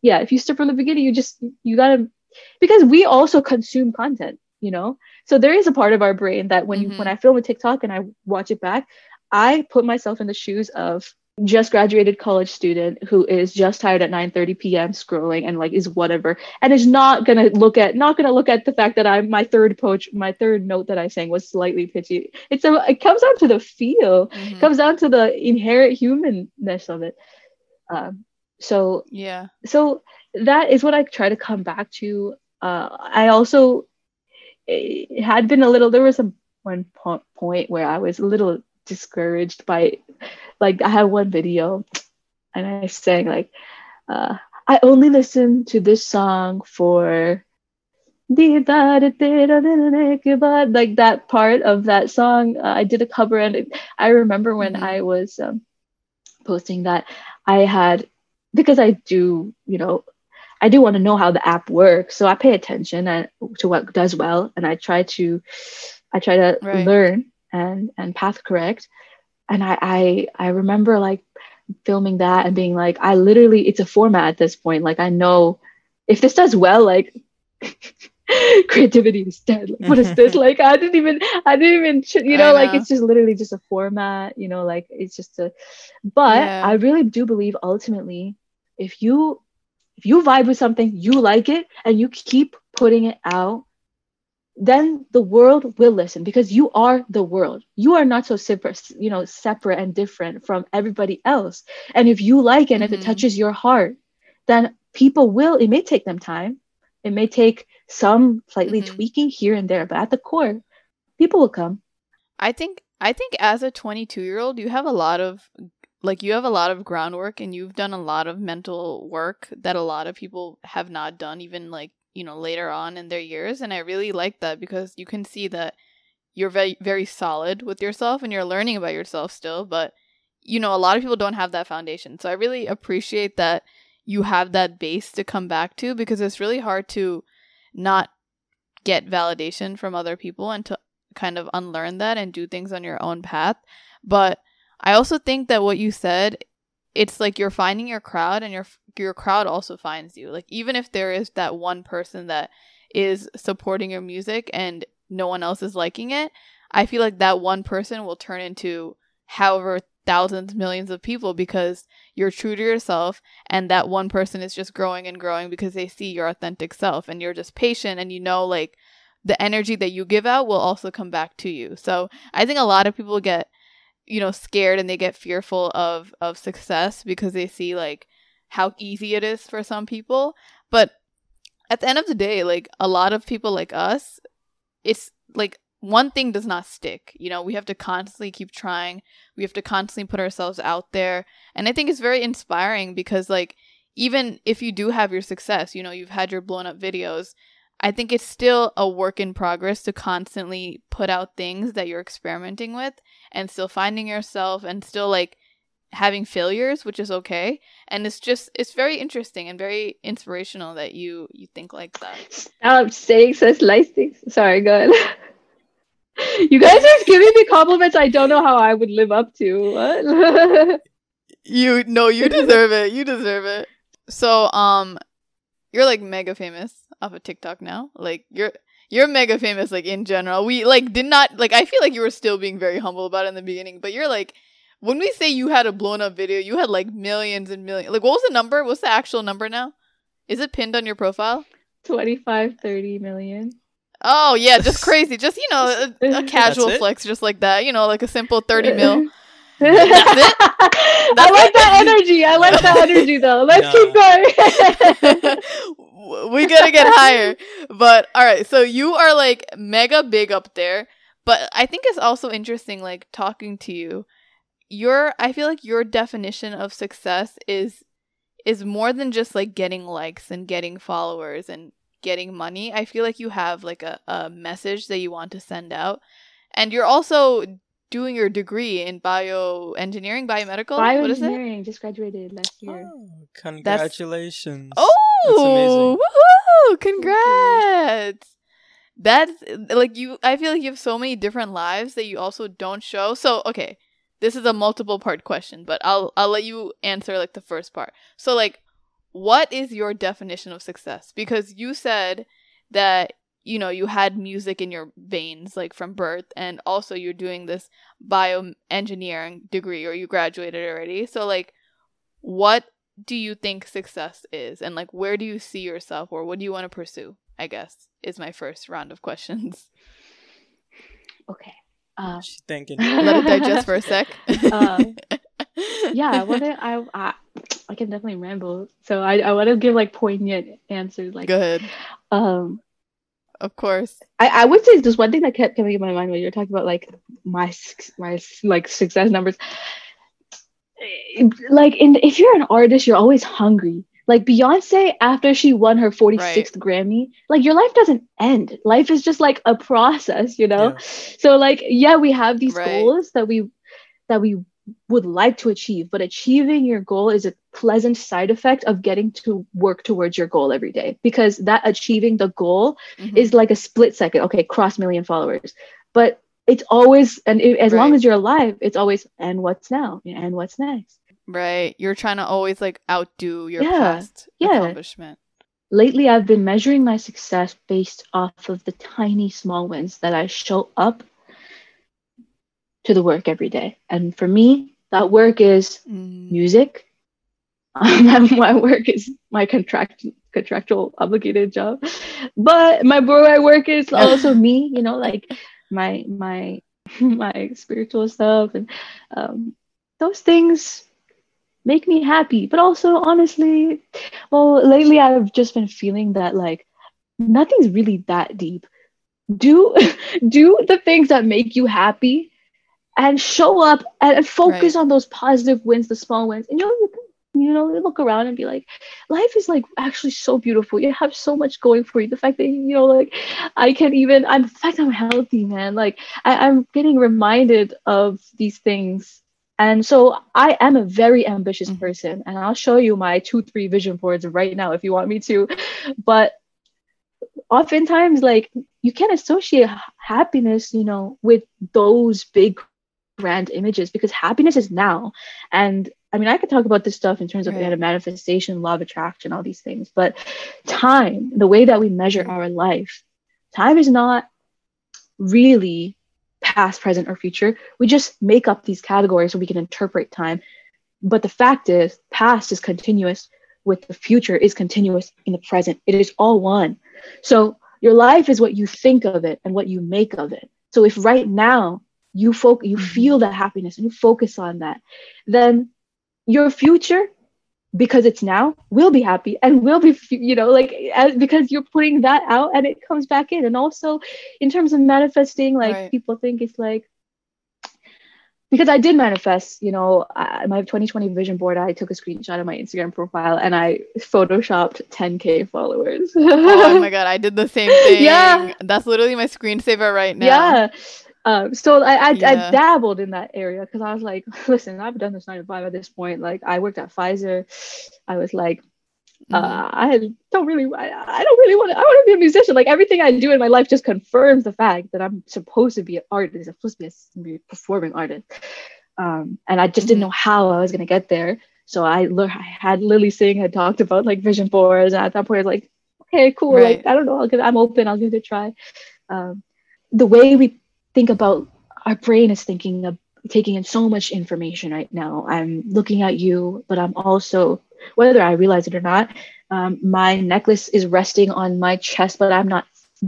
you gotta, because we also consume content, you know. So there is a part of our brain that when I film a TikTok and I watch it back, I put myself in the shoes of just graduated college student who is just tired at 9:30 p.m. scrolling and like is whatever, and is not gonna look at the fact that my third note that I sang was slightly pitchy. It comes down to the feel, it comes down to the inherent humanness of it. So that is what I try to come back to. I also had been there was one point where I was a little discouraged by, like, I had one video and I sang like, I only listen to this song for like that part of that song. I did a cover, and I remember when I was posting that, I had, because I do want to know how the app works, so I pay attention to what does well, and I try to learn and path correct. And I remember like filming that and being like, it's a format at this point. Like, I know if this does well, like creativity is dead. Like, what is this? Like, I didn't even, like, it's just literally just a format, like it's just I really do believe ultimately, if you vibe with something, you like it, and you keep putting it out, then the world will listen, because you are the world. You are not so separate and different from everybody else. And if you like it, and if it touches your heart, then people will. It may take them time. It may take some slightly tweaking here and there, but at the core, people will come. I think as a 22-year-old, you have a lot of like you have a lot of groundwork and you've done a lot of mental work that a lot of people have not done, even like, you know, later on in their years. And I really like that because you can see that you're very, very solid with yourself and you're learning about yourself still. But, you know, a lot of people don't have that foundation. So I really appreciate that you have that base to come back to, because it's really hard to not get validation from other people and to kind of unlearn that and do things on your own path. But I also think that what you said, it's like you're finding your crowd, and your crowd also finds you. Like, even if there is that one person that is supporting your music and no one else is liking it, I feel like that one person will turn into however thousands, millions of people, because you're true to yourself, and that one person is just growing and growing because they see your authentic self, and you're just patient, and you know, like, the energy that you give out will also come back to you. So I think a lot of people get, you know, scared and they get fearful of success because they see like how easy it is for some people. But at the end of the day, like, a lot of people like us, it's like one thing does not stick. You know, we have to constantly keep trying. We have to constantly put ourselves out there. And I think it's very inspiring because, like, even if you do have your success, you know, you've had your blown up videos, I think it's still a work in progress to constantly put out things that you're experimenting with and still finding yourself and still like having failures, which is okay. And it's very interesting and very inspirational that you think like that. Stop saying such nice things. Sorry, go ahead. You guys are giving me compliments I don't know how I would live up to. What? You deserve it. You deserve it. So, you're like mega famous off of TikTok now. Like, you're mega famous, like, in general. We like did not like, I feel like you were still being very humble about it in the beginning, but you're like, when we say you had a blown up video, you had like millions and millions. Like, what was the number? What's the actual number now? Is it pinned on your profile? 25-30 million. Oh yeah, just crazy. Just, you know, a casual flex, just like that. You know, like a simple 30 mil. That's it. I like that energy. I like that energy though. Let's keep going. We gotta get higher. But all right, so you are like mega big up there. But I think it's also interesting, like, talking to you. I feel like your definition of success is more than just like getting likes and getting followers and getting money. I feel like you have like a message that you want to send out. And you're also doing your degree in biomedical. What is it? Bioengineering. Just graduated last year. Oh, congratulations. Oh, woohoo! Congrats. That's like I feel like you have so many different lives that you also don't show. So, okay, this is a multiple part question, but I'll let you answer like the first part. So, like, what is your definition of success? Because you said that, you know, you had music in your veins, like, from birth, and also you're doing this bioengineering degree, or you graduated already. So, like, what do you think success is? And, like, where do you see yourself, or what do you want to pursue, I guess, is my first round of questions. Okay. She's thinking. Let it digest for a sec. Yeah, I can definitely ramble. So I want to give like poignant answers. Like, go ahead. Of course. I would say just one thing that kept coming in my mind when you were talking about like my like success numbers. Like, if you're an artist, you're always hungry. Like Beyonce, after she won her 46th Grammy, like, your life doesn't end. Life is just like a process, you know? Yeah. So like, yeah, we have these goals that we would like to achieve, but achieving your goal is a pleasant side effect of getting to work towards your goal every day, because that achieving the goal is like a split second. Okay, cross million followers, but it's always, and as long as you're alive, it's always, and what's now? And what's next? Right. You're trying to always like outdo your past accomplishment. Lately, I've been measuring my success based off of the tiny small wins that I show up to the work every day. And for me, that work is music. My work is my contractual obligated job. But my work is also me, you know, like my spiritual stuff, and those things make me happy. But also, honestly, lately I've just been feeling that like nothing's really that deep. Do the things that make you happy, and show up and focus on those positive wins, the small wins. And you look around and be like, life is like actually so beautiful. You have so much going for you. The fact that, like the fact I'm healthy, man. Like I'm getting reminded of these things. And so I am a very ambitious person, and I'll show you my 2-3 vision boards right now if you want me to. But oftentimes, like, you can associate happiness, with those big grand images, because happiness is now. And I mean, I could talk about this stuff in terms of manifestation, law of attraction, all these things, but time, the way that we measure our life, time is not really past, present, or future. We just make up these categories so we can interpret time. But the fact is, past is continuous with the future is continuous in the present. It is all one. So your life is what you think of it and what you make of it. So if right now you feel that happiness and you focus on that, then your future, because it's now, will be happy and will be, because you're putting that out and it comes back in. And also in terms of manifesting, people think it's like, because I did manifest, my 2020 vision board, I took a screenshot of my Instagram profile and I photoshopped 10K followers. Oh my God, I did the same thing. Yeah. That's literally my screensaver right now. Yeah. So I dabbled in that area because I was like, listen, I've done this 9 to 5 at this point. Like, I worked at Pfizer. I was like, I don't really want to be a musician. Like, everything I do in my life just confirms the fact that I'm supposed to be an artist. I'm supposed to be a performing artist. And I just didn't know how I was going to get there. So I had Lily Singh had talked about like vision boards. And at that point I was like, okay, cool. Right. Like, I don't know. I'm open. I'll give it a try. The way we think about, our brain is thinking of taking in so much information right now. I'm looking at you, but I'm also, whether I realize it or not, my necklace is resting on my chest, but I'm not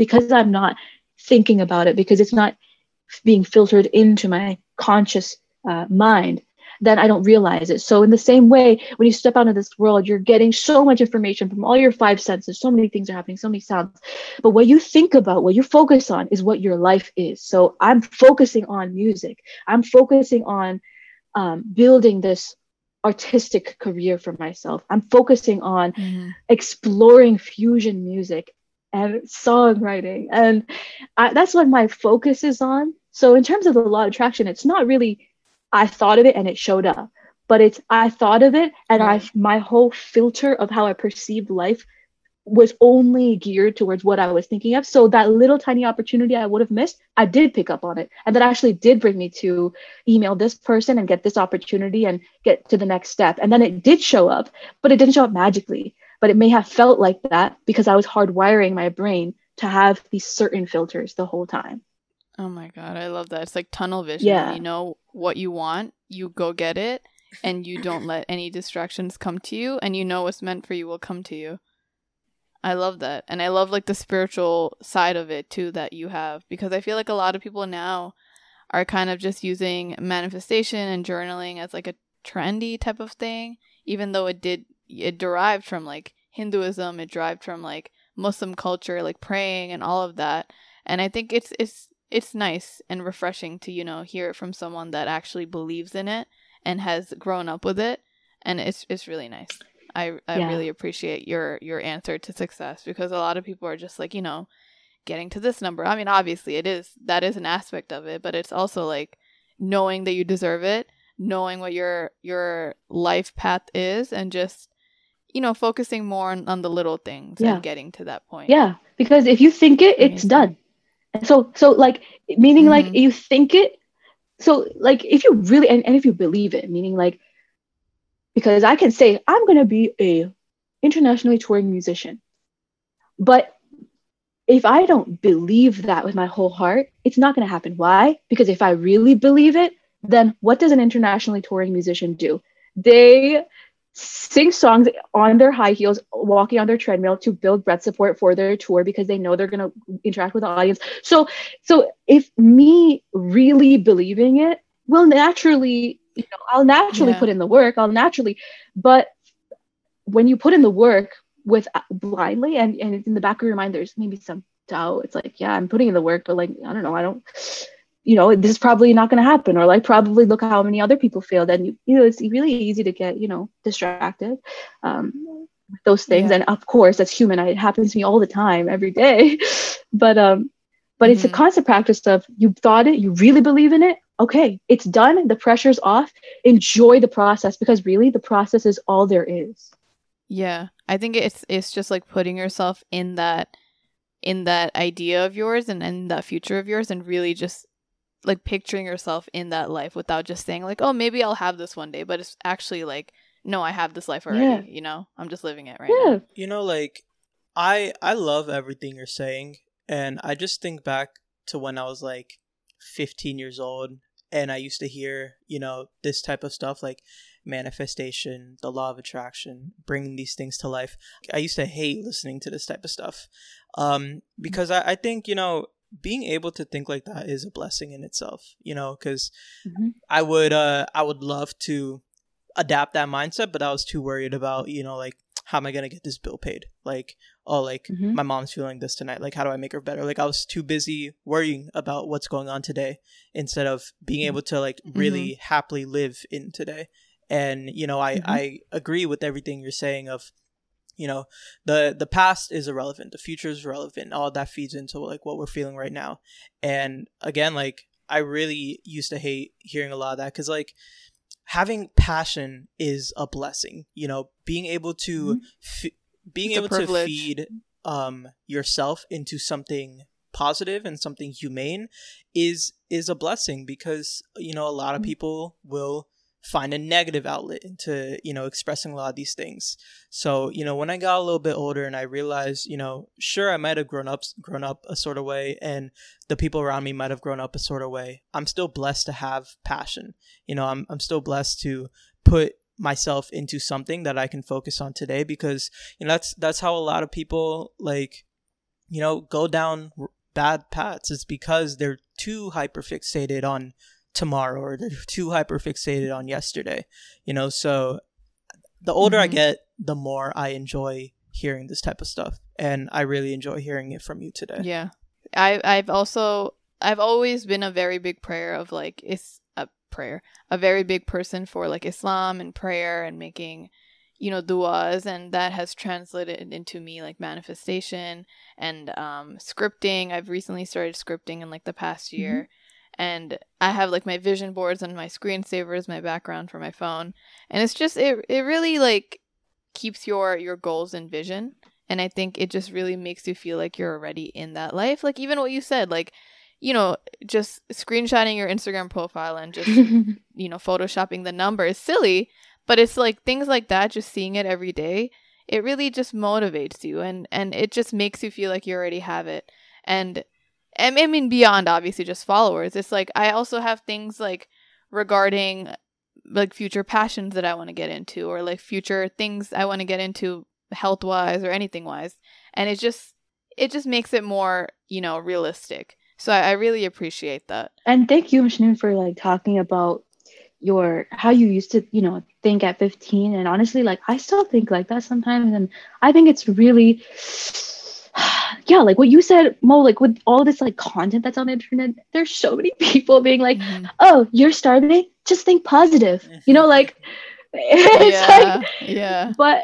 thinking about it, because it's not being filtered into my conscious mind, then I don't realize it. So in the same way, when you step out into this world, you're getting so much information from all your 5 senses. So many things are happening, so many sounds. But what you think about, what you focus on, is what your life is. So I'm focusing on music. I'm focusing on building this artistic career for myself. I'm focusing on exploring fusion music and songwriting. And that's what my focus is on. So in terms of the law of attraction, it's not really I thought of it and it showed up, but it's I thought of it and my whole filter of how I perceived life was only geared towards what I was thinking of. So that little tiny opportunity I would have missed, I did pick up on it. And that actually did bring me to email this person and get this opportunity and get to the next step. And then it did show up, but it didn't show up magically. But it may have felt like that because I was hardwiring my brain to have these certain filters the whole time. Oh my God, I love that. It's like tunnel vision. Yeah. You know what you want, you go get it, and you don't let any distractions come to you, and you know what's meant for you will come to you. I love that. And I love like the spiritual side of it too that you have, because I feel like a lot of people now are kind of just using manifestation and journaling as like a trendy type of thing, even though it derived from like Hinduism, it derived from like Muslim culture, like praying and all of that. And I think it's nice and refreshing to, hear it from someone that actually believes in it and has grown up with it. And it's really nice. I really appreciate your answer to success, because a lot of people are just like, getting to this number. I mean, obviously that is an aspect of it, but it's also like knowing that you deserve it, knowing what your life path is, and just, focusing more on the little things and getting to that point. Yeah. Because if you think it, it's done. So like, meaning like you think it, so like if you really, and if you believe it, meaning like, because I can say I'm going to be a internationally touring musician, but if I don't believe that with my whole heart, it's not going to happen. Why? Because if I really believe it, then what does an internationally touring musician do? They sing songs on their high heels, walking on their treadmill to build breath support for their tour, because they know they're going to interact with the audience. So if me really believing it will naturally, I'll naturally put in the work. But when you put in the work with blindly and in the back of your mind, there's maybe some doubt. It's like, yeah, I'm putting in the work, but like, I don't know. this is probably not going to happen, or like, probably look how many other people failed. And, it's really easy to get, distracted with those things. Yeah. And of course, that's human. It happens to me all the time, every day. But it's a constant practice of, you thought it, you really believe in it. Okay, it's done. The pressure's off. Enjoy the process, because really the process is all there is. Yeah. I think it's just like putting yourself in that idea of yours and in that future of yours, and really just like picturing yourself in that life without just saying like, oh, maybe I'll have this one day, but it's actually like, no, I have this life already. Yeah. I'm just living it right now. Like, I love everything you're saying, and I just think back to when I was like 15 years old, and I used to hear, this type of stuff like manifestation, the law of attraction, bringing these things to life. I used to hate listening to this type of stuff, because I think, being able to think like that is a blessing in itself, because I would love to adapt that mindset, but I was too worried about, like, how am I going to get this bill paid? Like, oh, like, my mom's feeling this tonight. Like, how do I make her better? Like, I was too busy worrying about what's going on today instead of being able to, like, really happily live in today. And, I agree with everything you're saying of, the past is irrelevant. The future is relevant. All that feeds into, like, what we're feeling right now. And, again, like, I really used to hate hearing a lot of that, because, like, having passion is a blessing. Being able to to feed yourself into something positive and something humane is a blessing, because a lot of people will find a negative outlet into expressing a lot of these things. So when I got a little bit older and I realized, sure, I might have grown up a sort of way, and the people around me might have grown up a sort of way, I'm still blessed to have passion. I'm still blessed to put myself into something that I can focus on today, because that's how a lot of people, like, go down bad paths. It's because they're too hyperfixated on tomorrow, or they're too hyperfixated on yesterday. So the older I get, the more I enjoy hearing this type of stuff, and I really enjoy hearing it from you today. Yeah. I've always been a very big a very big person for like Islam and prayer and making duas, and that has translated into me like manifestation and scripting. I've recently started scripting in like the past year. And I have like my vision boards and my screensavers, my background for my phone. And it's just, it really like keeps your goals in vision. And I think it just really makes you feel like you're already in that life. Like even what you said, like, just screenshotting your Instagram profile and just, photoshopping the number is silly. But it's like things like that, just seeing it every day, it really just motivates you. And it just makes you feel like you already have it. And I mean, beyond obviously just followers, it's like I also have things like regarding like future passions that I want to get into, or like future things I want to get into health wise or anything wise. And it just makes it more, realistic. So I really appreciate that. And thank you, Mashnoon, for like talking about how you used to, think at 15. And honestly, like I still think like that sometimes. And I think it's really, yeah, like what you said, Mo, like with all this like content that's on the internet, there's so many people being like, oh, you're starving? Just think positive. Like it's yeah. But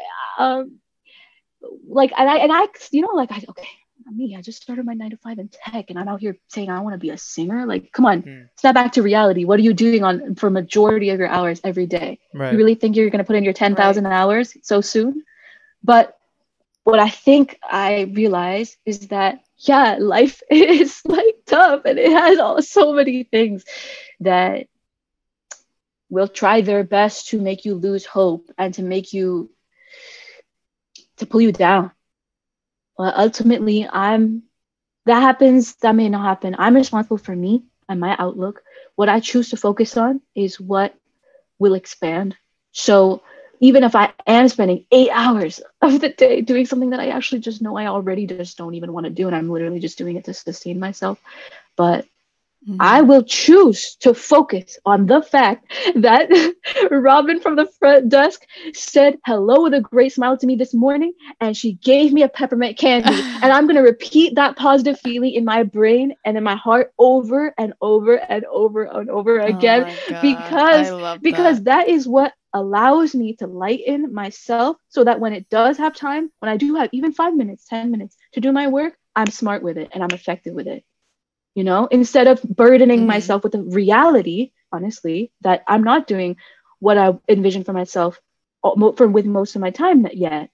like and I okay, me, I just started my 9-to-5 in tech, and I'm out here saying I want to be a singer. Like, come on, step back to reality. What are you doing for majority of your hours every day? Right. You really think you're going to put in your 10,000 hours so soon? But what I think I realize is that, yeah, life is like tough, and it has so many things that will try their best to make you lose hope and to pull you down. But ultimately, that happens, that may not happen. I'm responsible for me and my outlook. What I choose to focus on is what will expand. So even if I am spending 8 hours of the day doing something that I actually just know I already just don't even want to do, and I'm literally just doing it to sustain myself. But I will choose to focus on the fact that Robin from the front desk said hello with a great smile to me this morning, and she gave me a peppermint candy. And I'm going to repeat that positive feeling in my brain and in my heart over and over and over and over again, because that is what allows me to lighten myself, so that when it does have time, when I do have even 5 minutes, 10 minutes to do my work, I'm smart with it and I'm effective with it. You know, instead of burdening myself with the reality, honestly, that I'm not doing what I envisioned for myself with most of my time yet.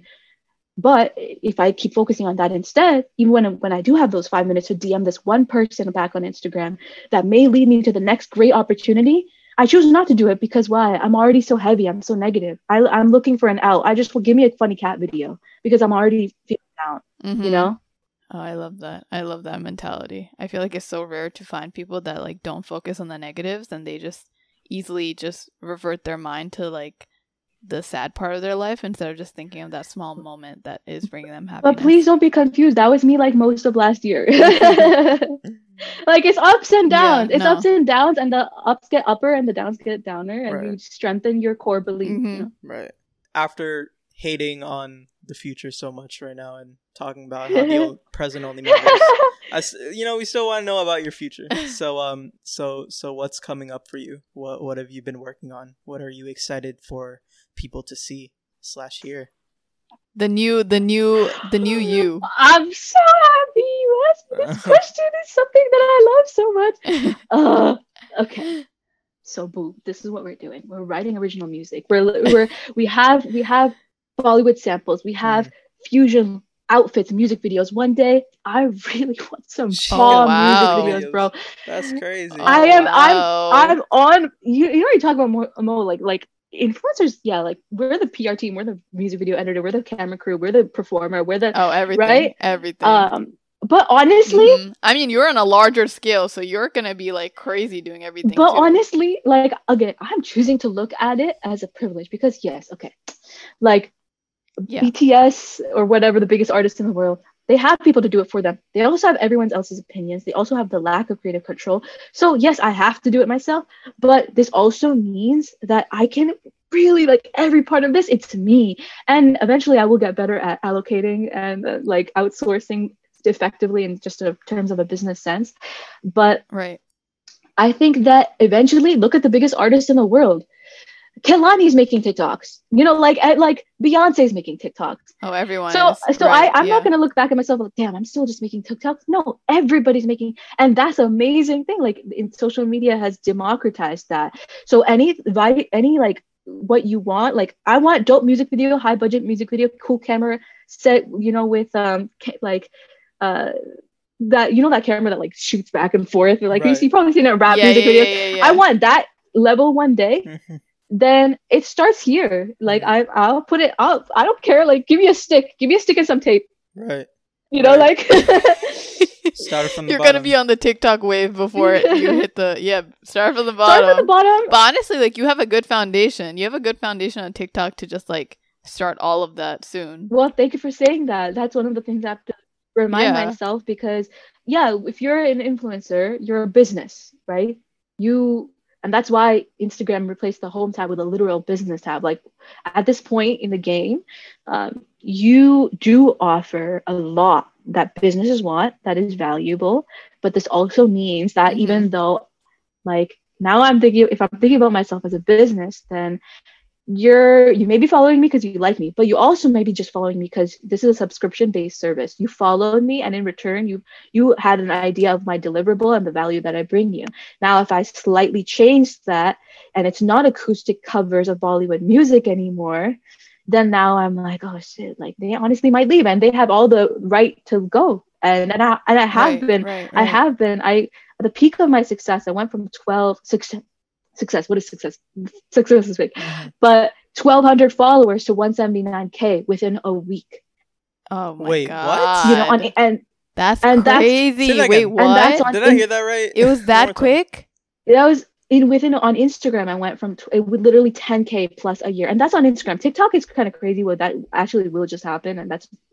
But if I keep focusing on that instead, even when I do have those 5 minutes to DM this one person back on Instagram that may lead me to the next great opportunity, I choose not to do it because why? I'm already so heavy. I'm so negative. I'm looking for an out. Give me a funny cat video because I'm already feeling down, you know? Oh, I love that. I love that mentality. I feel like it's so rare to find people that like don't focus on the negatives and they just easily just revert their mind to like the sad part of their life instead of just thinking of that small moment that is bringing them happiness. But please don't be confused. That was me like most of last year. Like it's ups and downs. Ups and downs, and the ups get upper and the downs get downer, and you strengthen your core belief. You know? Right. After hating on the future so much right now and talking about how the present only matters, we still want to know about your future. So what's coming up for you? What have you been working on? What are you excited for people to see / hear? The new you. I'm so happy you asked me this question. It's something that I love so much. Okay. So boom, this is what we're doing. We're writing original music. We have Bollywood samples. We have fusion outfits, music videos. One day, I really want some music videos, bro. That's crazy. I'm on. You know, you talk about more like influencers. Yeah, like we're the PR team, we're the music video editor, we're the camera crew, we're the performer, we're the everything, right? Everything. But honestly, I mean, you're on a larger scale, so you're gonna be like crazy doing everything. But honestly, like again, I'm choosing to look at it as a privilege because yes, okay, like. Yeah. BTS or whatever, the biggest artist in the world, they have people to do it for them. They also have everyone else's opinions. They also have the lack of creative control. So yes, I have to do it myself, but this also means that I can really like every part of this. It's me, and eventually I will get better at allocating and like outsourcing effectively in just in terms of a business sense. But I think that eventually, look at the biggest artist in the world. Kehlani's making TikToks, you know, like Beyonce's making TikToks. Oh, everyone. I'm not gonna look back at myself like, damn, I'm still just making TikToks. No, everybody's making, and that's an amazing thing. Like in social media has democratized that. So any like what you want, like I want dope music video, high budget music video, cool camera set, you know, with that, you know, that camera that like shoots back and forth, like you probably seen it in rap music videos. I want that level one day. Then it starts here. Like I'll put it up. I don't care. Like give me a stick and some tape. Right. You know, like start from the You're bottom. Gonna be on the TikTok wave before you hit the start from the bottom. Start from the bottom. But honestly, like you have a good foundation. You have a good foundation on TikTok to just like start all of that soon. Well, thank you for saying that. That's one of the things I have to remind myself because if you're an influencer, you're a business, right? And that's why Instagram replaced the home tab with a literal business tab. Like at this point in the game, you do offer a lot that businesses want that is valuable. But this also means that even though like now if I'm thinking about myself as a business, then you may be following me because you like me, but you also may be just following me because this is a subscription-based service. You followed me, and in return, you had an idea of my deliverable and the value that I bring you. Now, if I slightly change that, and it's not acoustic covers of Bollywood music anymore, then now I'm like, oh shit, like they honestly might leave, and they have all the right to go. And I have been. At the peak of my success, I went from 12 success. What is success? Success is big. But 1,200 followers to 179K within a week. Oh my Wait, God. what? You know, that's crazy. Wait, what? Did I hear that right? It was that quick? That was on Instagram. I went from literally 10K plus a year, and that's on Instagram. TikTok is kind of crazy. What that actually will just happen, and that's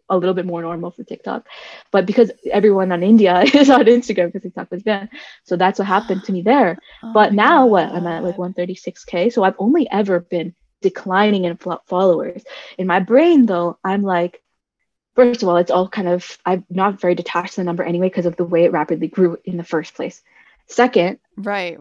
a little bit more normal for TikTok. But because everyone on India is on Instagram because TikTok was banned. So that's what happened to me there. But now what? I'm at like 136K. So I've only ever been declining in followers. In my brain though, I'm like, first of all, it's all kind of, I'm not very detached to the number anyway because of the way it rapidly grew in the first place. Second, right.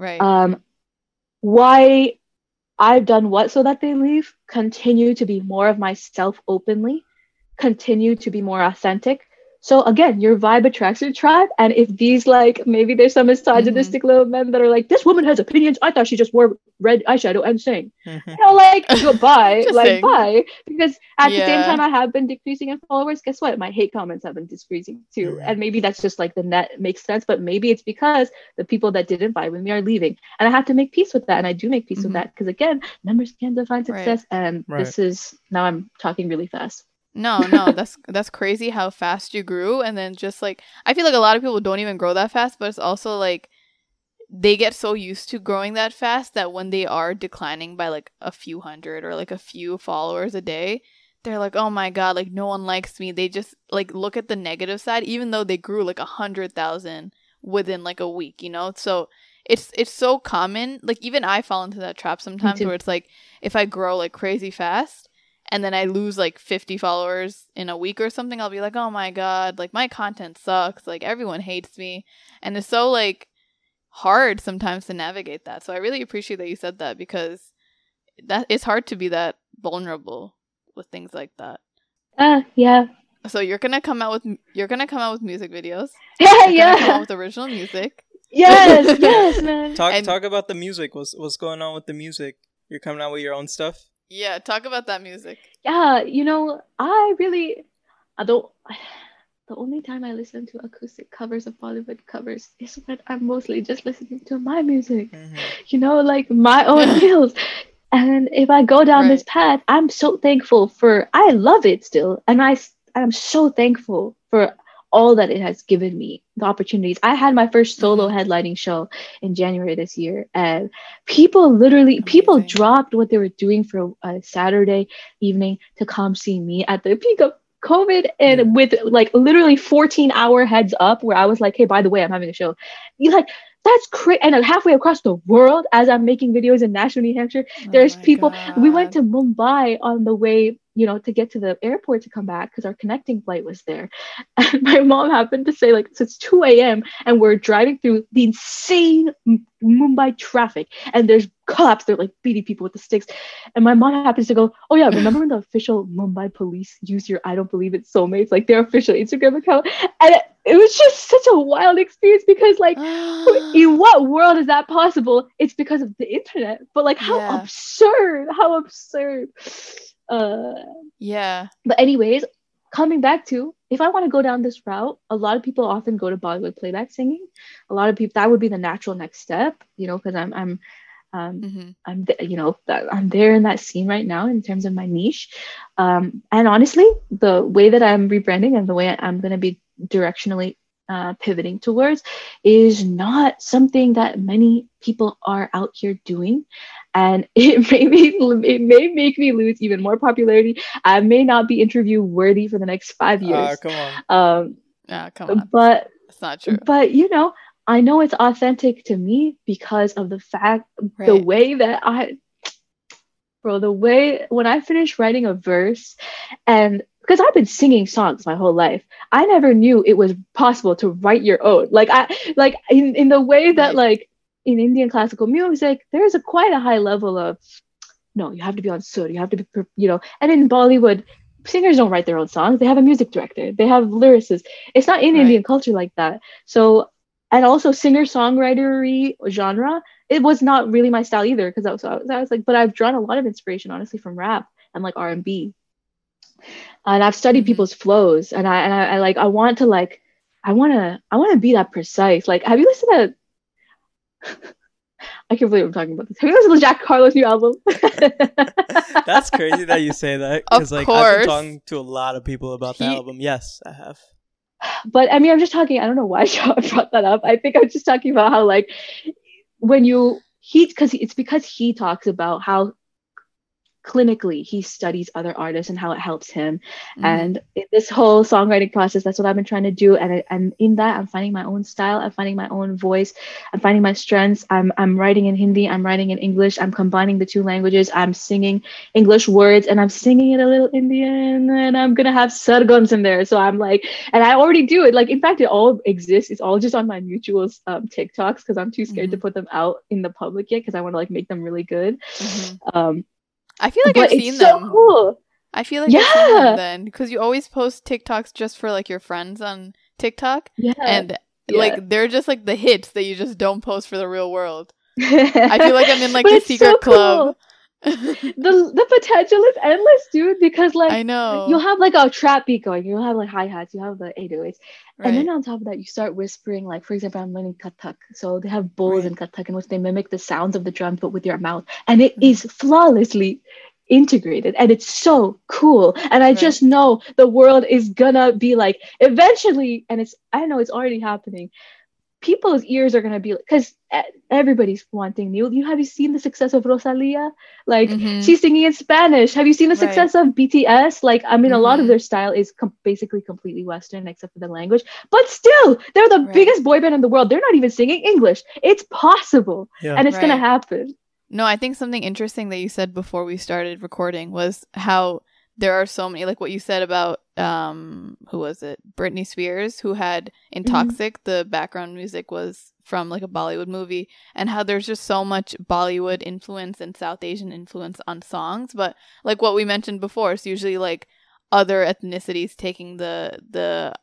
Why I've done what so that they leave, continue to be more of myself openly, continue to be more authentic. So again, your vibe attracts your tribe. And if these like, maybe there's some misogynistic little men that are like, this woman has opinions. I thought she just wore red eyeshadow and sang. You know, like, bye. Like, bye. Because at the same time, I have been decreasing in followers. Guess what? My hate comments have been decreasing too. And maybe that's just like the net makes sense. But maybe it's because the people that didn't vibe with me are leaving. And I have to make peace with that. And I do make peace with that. Because again, numbers can't define success. And this is, now I'm talking really fast. No, that's crazy how fast you grew. And then just like, I feel like a lot of people don't even grow that fast, but it's also like they get so used to growing that fast that when they are declining by like a few hundred or like a few followers a day, they're like, oh my God, like no one likes me. They just like look at the negative side, even though they grew like 100,000 within like a week, you know? So it's so common. Like even I fall into that trap sometimes where it's like, if I grow like crazy fast, and then I lose like 50 followers in a week or something, I'll be like, oh my God, like my content sucks. Like everyone hates me. And it's so like hard sometimes to navigate that. So I really appreciate that you said that because that it's hard to be that vulnerable with things like that. Yeah. So you're gonna come out with music videos. Yeah. Come out with original music. Yes, man. Talk about the music. What's going on with the music? You're coming out with your own stuff? Yeah, talk about that music. Yeah, you know, the only time I listen to acoustic covers of Bollywood covers is when I'm mostly just listening to my music. You know, like my own feels. And if I go down this path, I'm so thankful I love it still. And I'm so thankful for all that it has given me, the opportunities. I had my first solo headlining show in January this year, and people dropped what they were doing for a Saturday evening to come see me at the peak of COVID, and with like literally 14-hour heads up where I was like, hey, by the way, I'm having a show. You're like, that's crazy. And halfway across the world, as I'm making videos in Nashua, New Hampshire, there's people. God. We went to Mumbai on the way, you know, to get to the airport to come back because our connecting flight was there. And my mom happened to say, like, so it's 2 a.m. and we're driving through the insane Mumbai traffic, and there's cops. They're like beating people with the sticks. And my mom happens to go, oh yeah, remember when the official Mumbai police used your I Don't Believe It Soulmates, like their official Instagram account? And it was just such a wild experience because like, in what world is that possible? It's because of the internet. But like, how absurd. But anyways, coming back to, if I want to go down this route, a lot of people often go to Bollywood playback singing. A lot of people, that would be the natural next step, you know, because I'm there in that scene right now in terms of my niche. And honestly, the way that I'm rebranding and the way I'm going to be directionally pivoting towards is not something that many people are out here doing, and it may make me lose even more popularity. I may not be interview worthy for the next 5 years. Come on. Come on. But it's not true. But you know, I know it's authentic to me because of the fact, the way that when I finish writing a verse, and because I've been singing songs my whole life, I never knew it was possible to write your own. Like in the way that like in Indian classical music, there's quite a high level of, no, you have to be on sur, you have to be, you know, and in Bollywood, singers don't write their own songs. They have a music director, they have lyricists. It's not in Indian culture like that. So, and also singer-songwritery genre, it was not really my style either, because I was like, but I've drawn a lot of inspiration, honestly, from rap and like R&B. And I've studied people's flows, and I want to be that precise. Like, have you listened to I can't believe I'm talking about this. Have you listened to Jack Harlow's new album? That's crazy that you say that, because like I've been talking to a lot of people about the album. Yes, I have. But I mean, I'm just talking, I don't know why I brought that up. I think I'm just talking about how like when because he talks about how clinically he studies other artists and how it helps him. And in this whole songwriting process, that's what I've been trying to do. And in that, I'm finding my own style, I'm finding my own voice, I'm finding my strengths. I'm writing in Hindi, I'm writing in English, I'm combining the two languages, I'm singing English words and I'm singing it a little Indian, and I'm gonna have sargams in there. So I'm like, and I already do it. Like, in fact, it all exists. It's all just on my mutuals TikToks, because I'm too scared to put them out in the public yet, because I want to like make them really good. I feel like but I've seen it's so them. cool. I feel like I've seen them then, because you always post TikToks just for like your friends on TikTok, and like they're just like the hits that you just don't post for the real world. I feel like I'm in like the secret so club. The potential is endless, dude, because like I know you'll have like a trap beat going, you'll have like hi-hats, you have the 808s, right. and then on top of that you start whispering. Like, for example, I'm learning Kathak, so they have bowls in Kathak in which they mimic the sounds of the drums but with your mouth, and it is flawlessly integrated, and it's so cool. And I just know the world is gonna be like, eventually, and I know it's already happening, people's ears are gonna be, because everybody's wanting new. Have you seen the success of Rosalia? Like, she's singing in Spanish. Have you seen the success of BTS? Like, I mean, a lot of their style is basically completely Western except for the language, but still they're the biggest boy band in the world. They're not even singing English. It's possible, and it's gonna happen. No, I think something interesting that you said before we started recording was how there are so many, like what you said about who was it, Britney Spears, who had in Toxic the background music was from like a Bollywood movie, and how there's just so much Bollywood influence and South Asian influence on songs. But like what we mentioned before, it's usually like other ethnicities taking the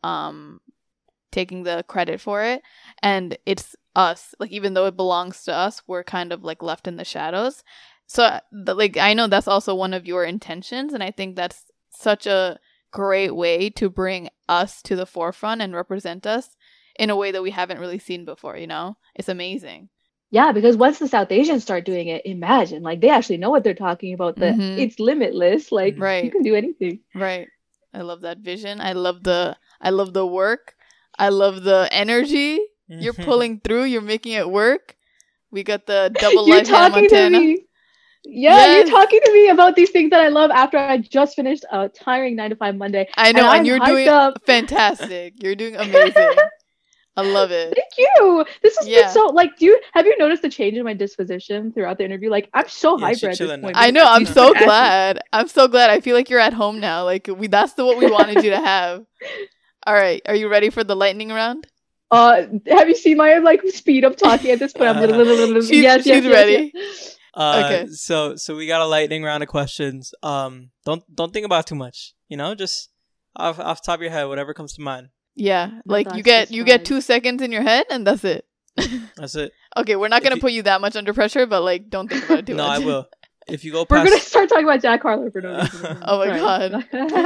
credit for it, and it's us, like, even though it belongs to us, we're kind of like left in the shadows. So like I know that's also one of your intentions, and I think that's such a great way to bring us to the forefront and represent us in a way that we haven't really seen before, you know? It's amazing. Yeah, because once the South Asians start doing it, imagine, like, they actually know what they're talking about. It's limitless. Like, you can do anything. Right. I love that vision. I love the work. I love the energy. You're pulling through. You're making it work. We got the double life Hannah Montana. To me. Yeah, you're talking to me about these things that I love after I just finished a tiring 9-to-5 Monday. I know, and you're doing fantastic. You're doing amazing. I love it. Thank you. This has been so, like, have you noticed the change in my disposition throughout the interview? Like, I'm so hyper at this point. I know. I'm so glad. I'm so glad. I feel like you're at home now. Like, that's what we wanted you to have. All right. Are you ready for the lightning round? Have you seen my like speed up talking at this point? I'm she's ready. Yes. Okay. So we got a lightning round of questions. Don't think about too much. You know, just off the top of your head, whatever comes to mind. Yeah, like you get 2 seconds in your head, and that's it. That's it. Okay, we're not gonna put you that much under pressure, but like, don't think about it too much. No, I will. If you go past... We're gonna start talking about Jack Harlow for no reason. Oh my god.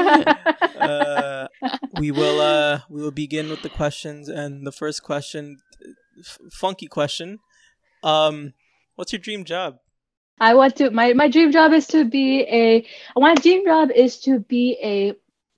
We will begin with the questions, and the first question, funky question. What's your dream job? I want to. My dream job is to be a. My dream job is to be a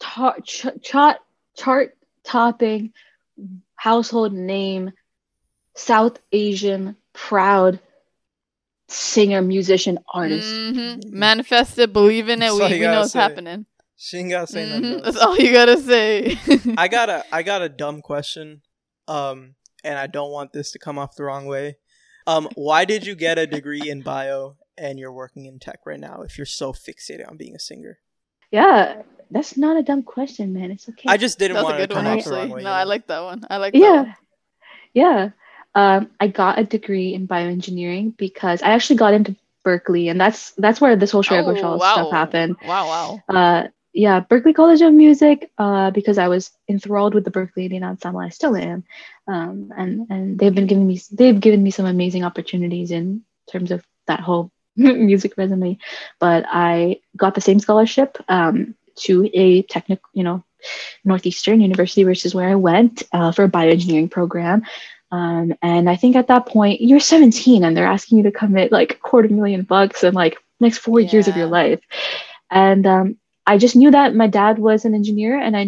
chart-topping, household name, South Asian proud singer, musician, artist. Manifest it, believe in it. We know what's happening. She ain't gotta say nothing. That's all you gotta say. I got a dumb question, and I don't want this to come off the wrong way. Why did you get a degree in bio and you're working in tech right now if you're so fixated on being a singer? Yeah, that's not a dumb question, man. It's okay. I just didn't want to come off the wrong way. No, I like that one. I like that one. Yeah. I got a degree in bioengineering because I actually got into Berkeley, and that's where this whole Shreya Ghoshal stuff happened. Wow. Yeah, Berkeley College of Music, because I was enthralled with the Berkeley Indian Ensemble. I still am, and they've given me some amazing opportunities in terms of that whole music resume. But I got the same scholarship to a technical, Northeastern University, which is where I went for a bioengineering program. And I think at that point you're 17 and they're asking you to commit like $250,000 and like next 4 years of your life. And I just knew that my dad was an engineer, and I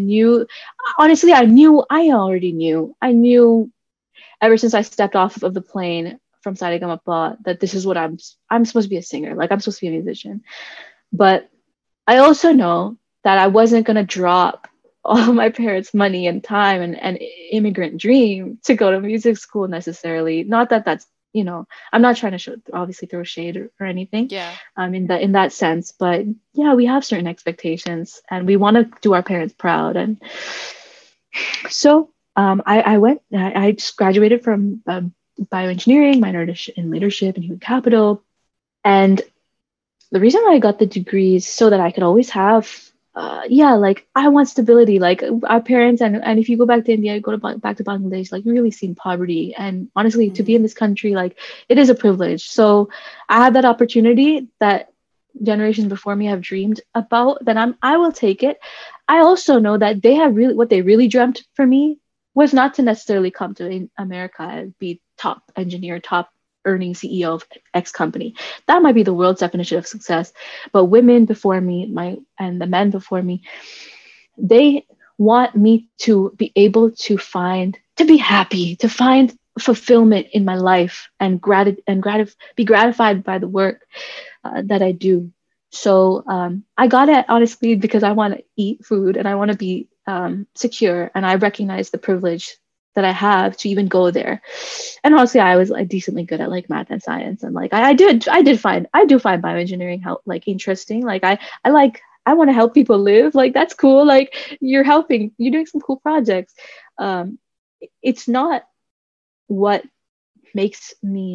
already knew ever since I stepped off of the plane from Saregama that this is what I'm supposed to be a singer. Like, I'm supposed to be a musician. But I also know that I wasn't going to drop all my parents' money and time and immigrant dream to go to music school necessarily. Not that that's, I'm not trying to obviously throw shade or anything. Yeah. In that sense, but yeah, we have certain expectations and we want to do our parents proud. And so I just graduated from bioengineering, minor in leadership and human capital. And the reason why I got the degree is so that I could always have, like I want stability. Like our parents, and if you go back to India, back to Bangladesh, like you really seen poverty. And honestly, to be in this country, like it is a privilege. So I had that opportunity that generations before me have dreamed about. Then I will take it. I also know that they have what they really dreamt for me was not to necessarily come to America and be top engineer, top earning CEO of X company. That might be the world's definition of success. But women before me, and the men before me, they want me to be able to be happy, to find fulfillment in my life and be gratified by the work that I do. So I got it honestly because I want to eat food and I want to be secure, and I recognize the privilege that I have to even go there. And honestly, I was like decently good at like math and science, and like I do find bioengineering like interesting. Like I want to help people live. Like that's cool. Like you're doing some cool projects. It's not what makes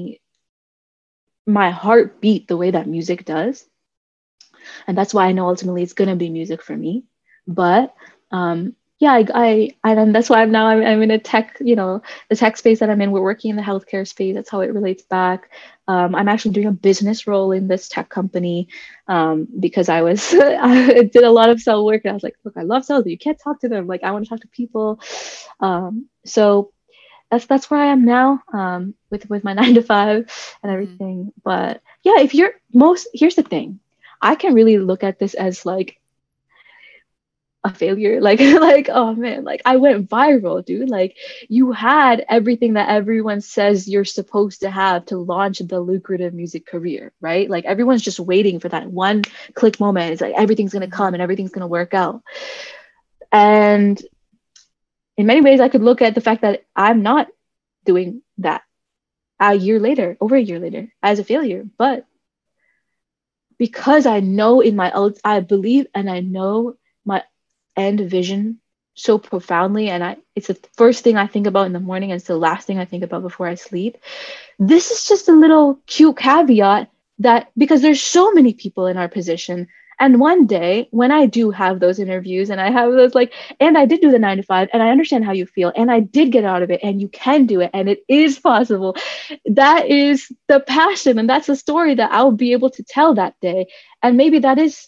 my heart beat the way that music does, and that's why I know ultimately it's gonna be music for me. But yeah, and that's why I'm in a tech, the tech space that I'm in. We're working in the healthcare space. That's how it relates back. I'm actually doing a business role in this tech company because I did a lot of cell work, and I was like, look, I love cells, but you can't talk to them. Like I want to talk to people. So that's where I am now with my 9 to 5 and everything. But yeah, here's the thing, I can really look at this as like a failure, like oh man, like I went viral, dude. Like you had everything that everyone says you're supposed to have to launch the lucrative music career, right? Like everyone's just waiting for that one click moment. It's like everything's gonna come and everything's gonna work out. And in many ways I could look at the fact that I'm not doing that over a year later as a failure. But because I know I believe and I know my end vision so profoundly, and it's the first thing I think about in the morning and it's the last thing I think about before I sleep. This is just a little cute caveat that because there's so many people in our position, and one day when I do have those interviews and I have those and I did do the 9 to 5 and I understand how you feel and I did get out of it and you can do it and it is possible. That is the passion and that's the story that I'll be able to tell that day. And maybe that's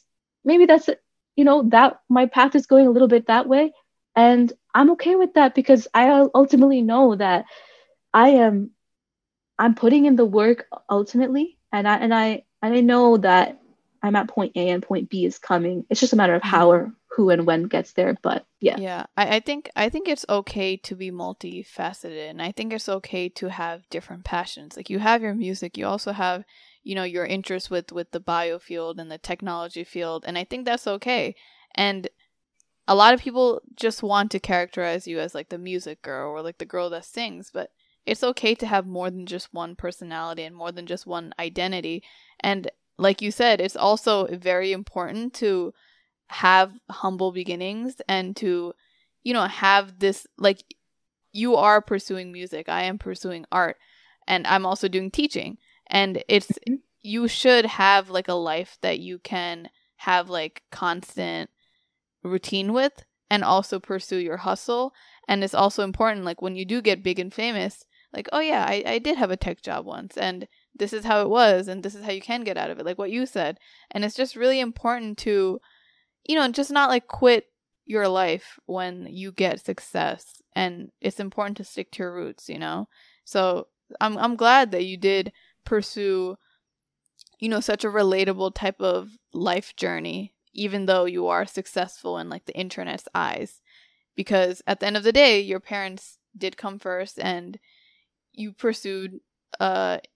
that my path is going a little bit that way, and I'm okay with that because I ultimately know that I'm putting in the work ultimately, and I know that I'm at point A and point B is coming. It's just a matter of how or who and when gets there. But yeah, I think it's okay to be multifaceted, and I think it's okay to have different passions. Like you have your music, you also have your interest with the bio field and the technology field. And I think that's okay. And a lot of people just want to characterize you as like the music girl or like the girl that sings, but it's okay to have more than just one personality and more than just one identity. And like you said, it's also very important to have humble beginnings and to, have this, like you are pursuing music. I am pursuing art, and I'm also doing teaching. And you should have like a life that you can have like constant routine with and also pursue your hustle. And it's also important, like when you do get big and famous, like, oh yeah, I did have a tech job once and this is how it was and this is how you can get out of it, like what you said. And it's just really important to, just not like quit your life when you get success. And it's important to stick to your roots, So I'm glad that you did pursue such a relatable type of life journey, even though you are successful in like the internet's eyes, because at the end of the day your parents did come first and you pursued a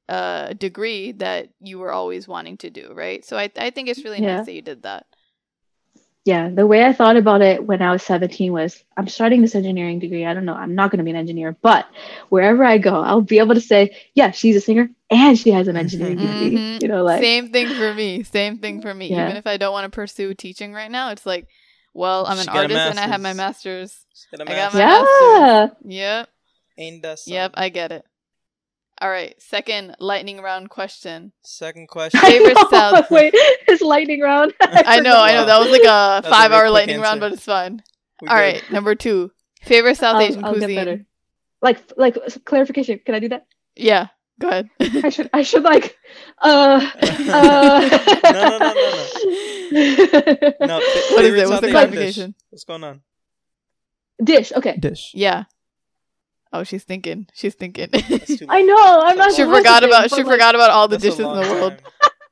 degree that you were always wanting to do, right? So I think it's really Yeah. nice that you did that. Yeah, the way I thought about it when I was 17 was, I'm starting this engineering degree. I don't know, I'm not going to be an engineer, but wherever I go, I'll be able to say, yeah, she's a singer and she has an engineering degree. Mhm. You know, like, Same thing for me. Same thing for me. Yeah. Even if I don't want to pursue teaching right now, it's like, well, I'm Just an get a artist and I have my master's. master's. Get a I got my master's. yeah. Yep. Ain't that something? Yep, I get it. All right, second lightning round question. Second question. Favorite I know. South- Wait, it's lightning round. I know. Wow. That was like a That's a 5-hour real quick lightning round, answer. but it's fine. We All good. right, number 2. Favorite South Asian I'll get cuisine. better. Like clarification. Can I do that? Yeah, go ahead. I should like No. What is favorite it? What's South the Asian clarification? dish. What's going on? Dish. Okay. Dish. Yeah. Oh, she's thinking. She's thinking. That's too I much. know. I'm not. She That's forgot listening, about. but, She like, forgot about all the That's a dishes in long the world.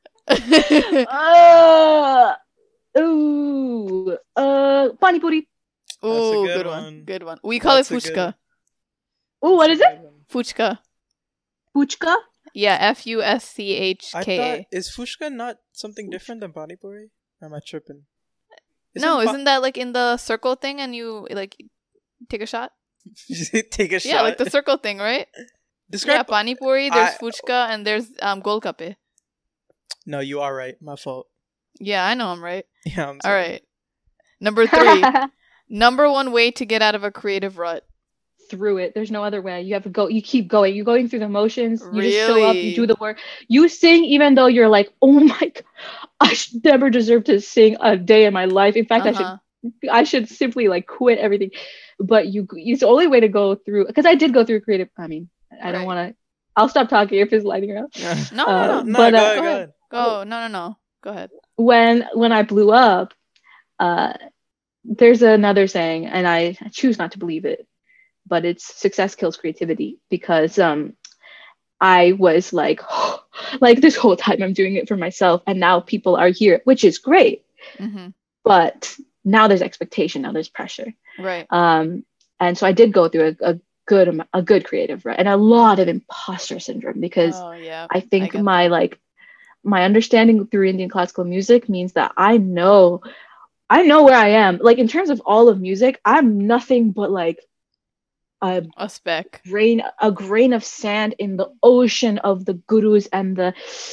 time. Pani puri. a Ooh, good good one. one. Good one. We call it That's a good fuchka. Ooh, what is it? Fuchka. Puchka. Yeah, I Fuschka. thought, is fushka not something different than pani puri? Or am I tripping? No, isn't that like in the circle thing and you like take a shot? Take a shot? Yeah, like the circle thing, right? Yeah, Describe. pani puri, there's I- fuchka, and there's golkape. No, you are right. My fault. Yeah, I know I'm right. Yeah, I'm All sorry. right. Number 3. Number 1 way to get out of a creative rut. Through it. There's no other way. You have to go. You keep going. You're going through the motions. You just show up. Really? You do the work. You sing even though you're like, oh my god, I should never deserve to sing a day in my life. In fact, Uh-huh. I should simply like quit everything. But it's the only way to go through, because I did go through creative. I mean, I don't Right. want to. I'll stop talking if it's lighting around. No, Uh, no. but, go uh, ahead, go go ahead. ahead. Go. No. Go ahead. When I blew up, there's another saying, and I choose not to believe it, but it's success kills creativity, because I was like, like this whole time I'm doing it for myself, and now people are here, which is great, Mm-hmm. but now there's expectation, now there's pressure, Right. and so I did go through a good creative rut and a lot of imposter syndrome, because Oh yeah. I think get my understanding through Indian classical music means that I know where I am. Like in terms of all of music, I'm nothing but like a a speck. grain of sand in the ocean of the gurus and the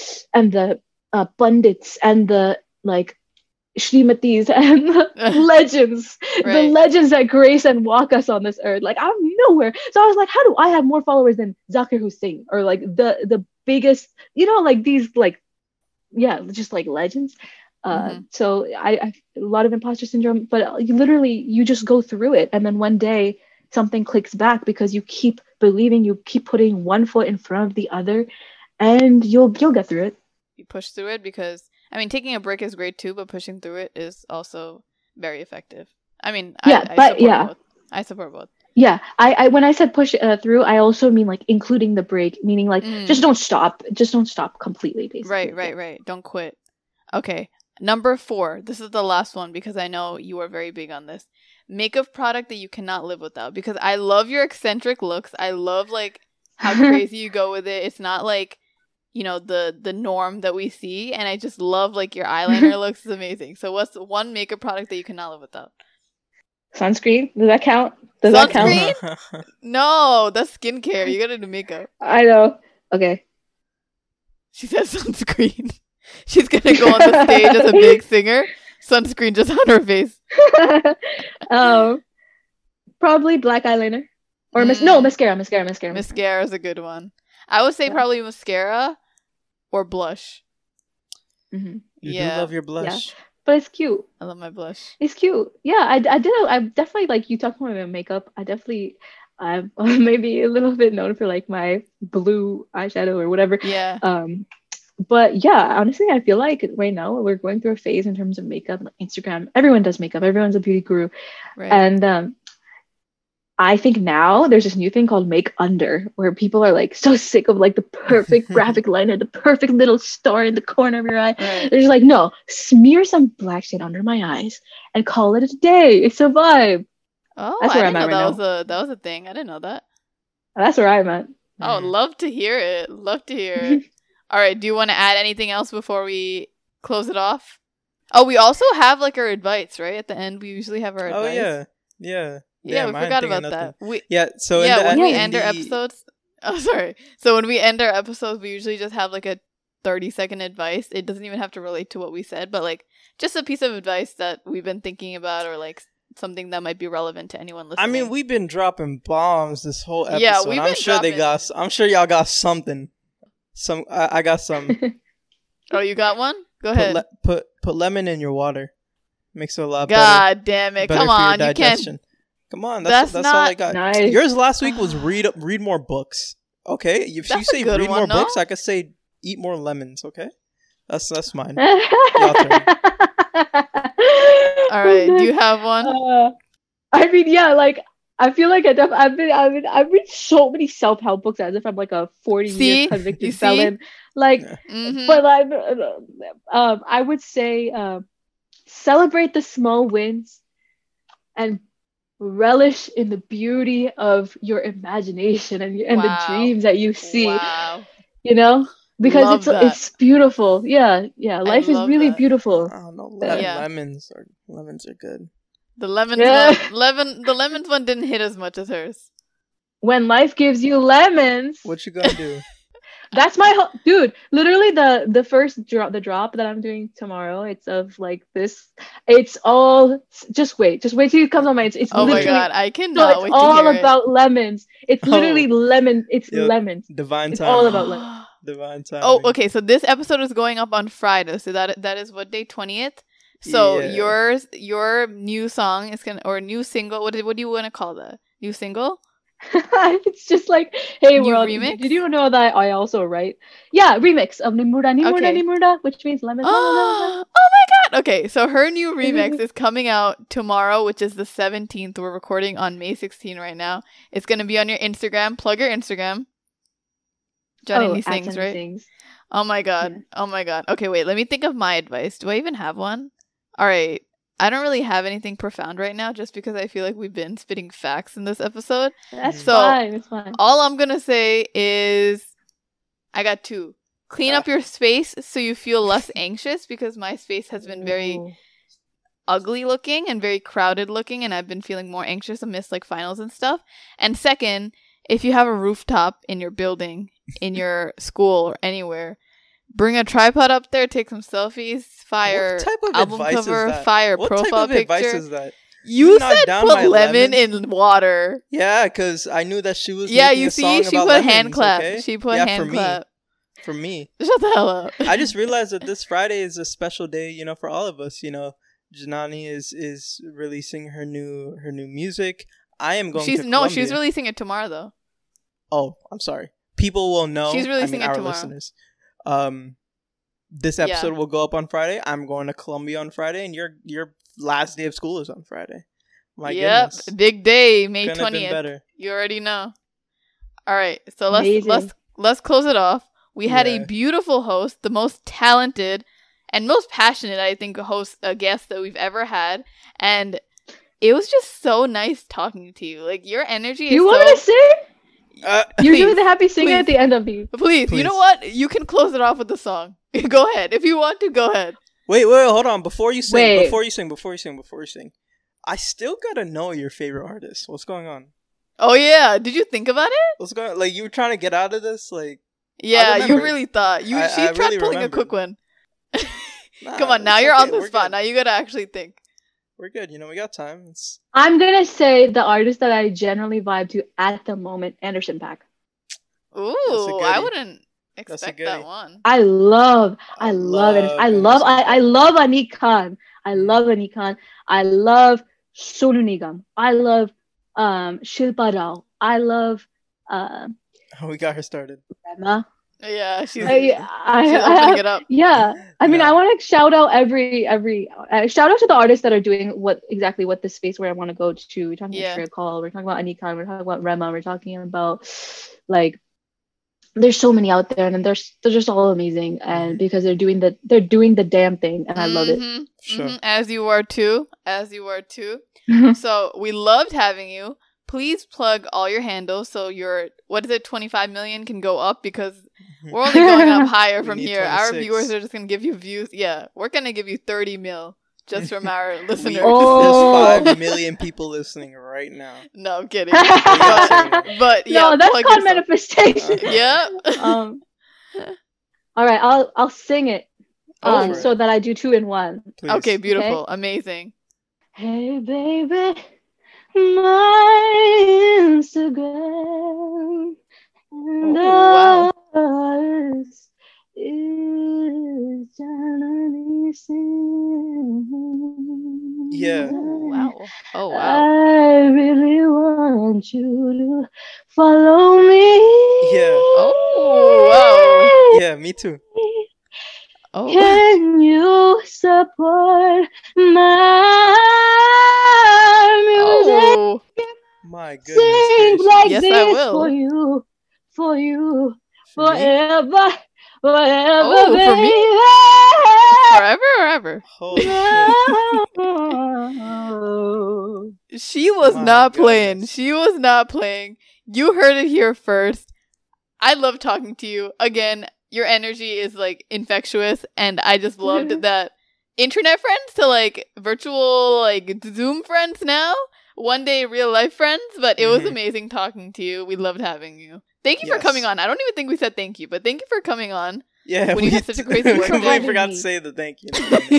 pandits and the like Shrimatis and the legends, the Right. legends that grace and walk us on this earth. Like I'm nowhere. So I was like, how do I have more followers than Zakir Hussain or like the biggest, like these like, yeah, just like legends. Mhm. So I a lot of imposter syndrome, but you just go through it, and then one day something clicks back because you keep believing, you keep putting one foot in front of the other, and you'll get through it. You push through it because I mean taking a break is great too, but pushing through it is also very effective. I mean, Yeah, I but support yeah. both. I support both. Yeah, I when I said push through, I also mean like including the break, meaning like Mm. just don't stop completely, basically. Right. Don't quit. Okay. Number 4. This is the last one because I know you are very big on this. Makeup product that you cannot live without, because I love your eccentric looks. I love like how crazy you go with it. It's not like, the norm that we see, and I just love like your eyeliner looks is amazing. So what's the one makeup product that you cannot live without? Sunscreen, does that count? Does that count? Sunscreen? No, that's skincare. You gotta do makeup. I know. Okay. She says sunscreen. She's gonna go on the stage as a big singer. Sunscreen just on her face. Probably black eyeliner or mascara. Mascara is a good one. I would say Yeah. probably mascara or blush. Hmm. You Yeah. do love your blush. But it's cute. I love my blush. It's cute. Yeah, I definitely like you talking about my makeup. I'm maybe a little bit known for like my blue eyeshadow or whatever. Yeah. But yeah, honestly, I feel like right now we're going through a phase in terms of makeup. Like Instagram, everyone does makeup. Everyone's a beauty guru, Right. and I think now there's this new thing called make under, where people are like so sick of like the perfect graphic liner, the perfect little star in the corner of your eye. Right. They're just like, no, smear some black shade under my eyes and call it a day. It's a vibe. Oh, That's I where didn't I'm know at right that was a thing. I didn't know that. That's where I'm at. Oh, love to hear it. Love to hear it. All right. Do you want to add anything else before we close it off? Oh, we also have like our advice, right? At the end, we usually have our advice. Oh, yeah. Yeah, we Damn, I forgot didn't think about of that. nothing. So when we end our episodes. Oh, sorry. So when we end our episodes, we usually just have like a 30-second advice. It doesn't even have to relate to what we said, but like just a piece of advice that we've been thinking about, or like something that might be relevant to anyone listening. I mean, we've been dropping bombs this whole episode. Yeah, we've been I'm sure y'all got something. I got some. Oh, you got one? Go ahead. Put lemon in your water. Makes it a lot better. God damn it! Come on, you can't. Come on, that's all I got. Nice. Yours last week was read more books. Okay, if you say read more books, I could say eat more lemons. Okay, that's mine. Y'all turn. All right, do you have one? I mean, yeah, like I feel like I've read so many self-help books as if I'm like a 40-year convicted felon. Like, but like, I would say celebrate the small wins and relish in the beauty of your imagination and the dreams that you see. Wow. You know, because it's beautiful. Yeah. Life is really beautiful. I don't know. Lemons are good. The lemons one didn't hit as much as hers. When life gives you lemons, what you gonna do? That's my dude. Literally, the first drop that I'm doing tomorrow. It's of like this. It's all. Just wait till it comes on my. It's oh my god, I cannot wait to hear it. It's all about lemons. It's literally lemon. It's lemons. Divine it's time. All about lemons. Divine time. Oh, okay. So this episode is going up on Friday. So that is what day? 20th. So your new song is or new single. What do you want to call that? New single? It's just like, hey world, remix? Did you know that I also write remix of Nimurda, which means lemon. Oh my god. Okay, so her new remix is coming out tomorrow, which is the 17th. We're recording on May 16 right now. It's going to be on your Instagram. Plug your Instagram. Johnny Sings, right? Sings. Oh my god. Yeah. Oh my god. Okay, wait, let me think of my advice. Do I even have one? All right. I don't really have anything profound right now, just because I feel like we've been spitting facts in this episode. That's fine. It's fine. All I'm going to say is I got two. Clean up your space so you feel less anxious, because my space has been very ugly looking and very crowded looking, and I've been feeling more anxious amidst like finals and stuff. And second, if you have a rooftop in your building, in your school or anywhere, bring a tripod up there, take some selfies, fire album cover, fire profile picture. What type of advice is that? You said put lemon in water. Yeah, because I knew that she was making a song she about put lemons, hand clap. okay? She put hand clap. For me. Shut the hell up. I just realized that this Friday is a special day, for all of us. Janani is releasing her new music. I am going to Colombia. No, she's releasing it tomorrow though. Oh, I'm sorry. People will know. She's releasing it our tomorrow. Listeners. This episode will go up on Friday. I'm going to Colombia on Friday, and your last day of school is on Friday. My goodness. Big day, May 20th. Been better. You already know. All right, so let's close it off. We had a beautiful host, the most talented and most passionate, I think, guest that we've ever had, and it was just so nice talking to you. Like, your energy is You want me to sing? You're doing the happy singer at the end of me. Please, you know what? You can close it off with the song. Go ahead. If you want to, go ahead. Wait, hold on. Before you sing, I still gotta know your favorite artist. What's going on? Oh, yeah. Did you think about it? What's going on? Like, you were trying to get out of this? Like, yeah, you really thought. She tried really pulling a quick one. Come on, now you're on the spot. Good. Now you gotta actually think. We're good. We got time. I'm gonna say the artist that I generally vibe to at the moment, Anderson .Paak. Ooh, I wouldn't expect that one. I love it. I love Anik Khan. I love Anik Khan. I love Sonu Nigam. I love Shilpa Rao. I love we got her started. Rema. Yeah, she's opening it up. Yeah, I mean, I want to shout out every shout out to the artists that are doing what the space where I want to go to. We're talking about Shreya Call. We're talking about Anik Khan. We're talking about Rema. We're talking about like there's so many out there, and they're just all amazing, and because they're doing the damn thing, and I love it. Sure. As you are too. So we loved having you. please plug all your handles so your 25 million can go up, because we're only going up higher from here. 26. Our viewers are just gonna give you views. Yeah, we're gonna give you 30 mil just from our listeners. There's 5 million people listening right now. No, I'm kidding. But yeah, no, that's plug called yourself. manifestation. Yeah. All right, I'll sing it. Oh, so that I do 2 in 1. Please. Okay, beautiful, amazing. Hey baby, my Instagram and wow. ours is Janani Singh. Yeah. Oh wow. I really want you to follow me. Yeah. Oh wow. Yeah, me too. Oh. Can you support my music? Oh. My goodness Sing gracious. like Yes, this I will. for you, For me? forever, Oh, for me? Forever or ever? Holy shit. baby. She was My not playing. goodness. She was not playing. You heard it here first. I love talking to you. Again, your energy is like infectious, and I just loved that internet friends to like virtual like Zoom friends now. One day real life friends, but it was amazing talking to you. We loved having you. Thank you for Yes. coming on. I don't even think we said thank you, but thank you for coming on. Yeah, When you had such a crazy we work completely day. forgot to say the thank you.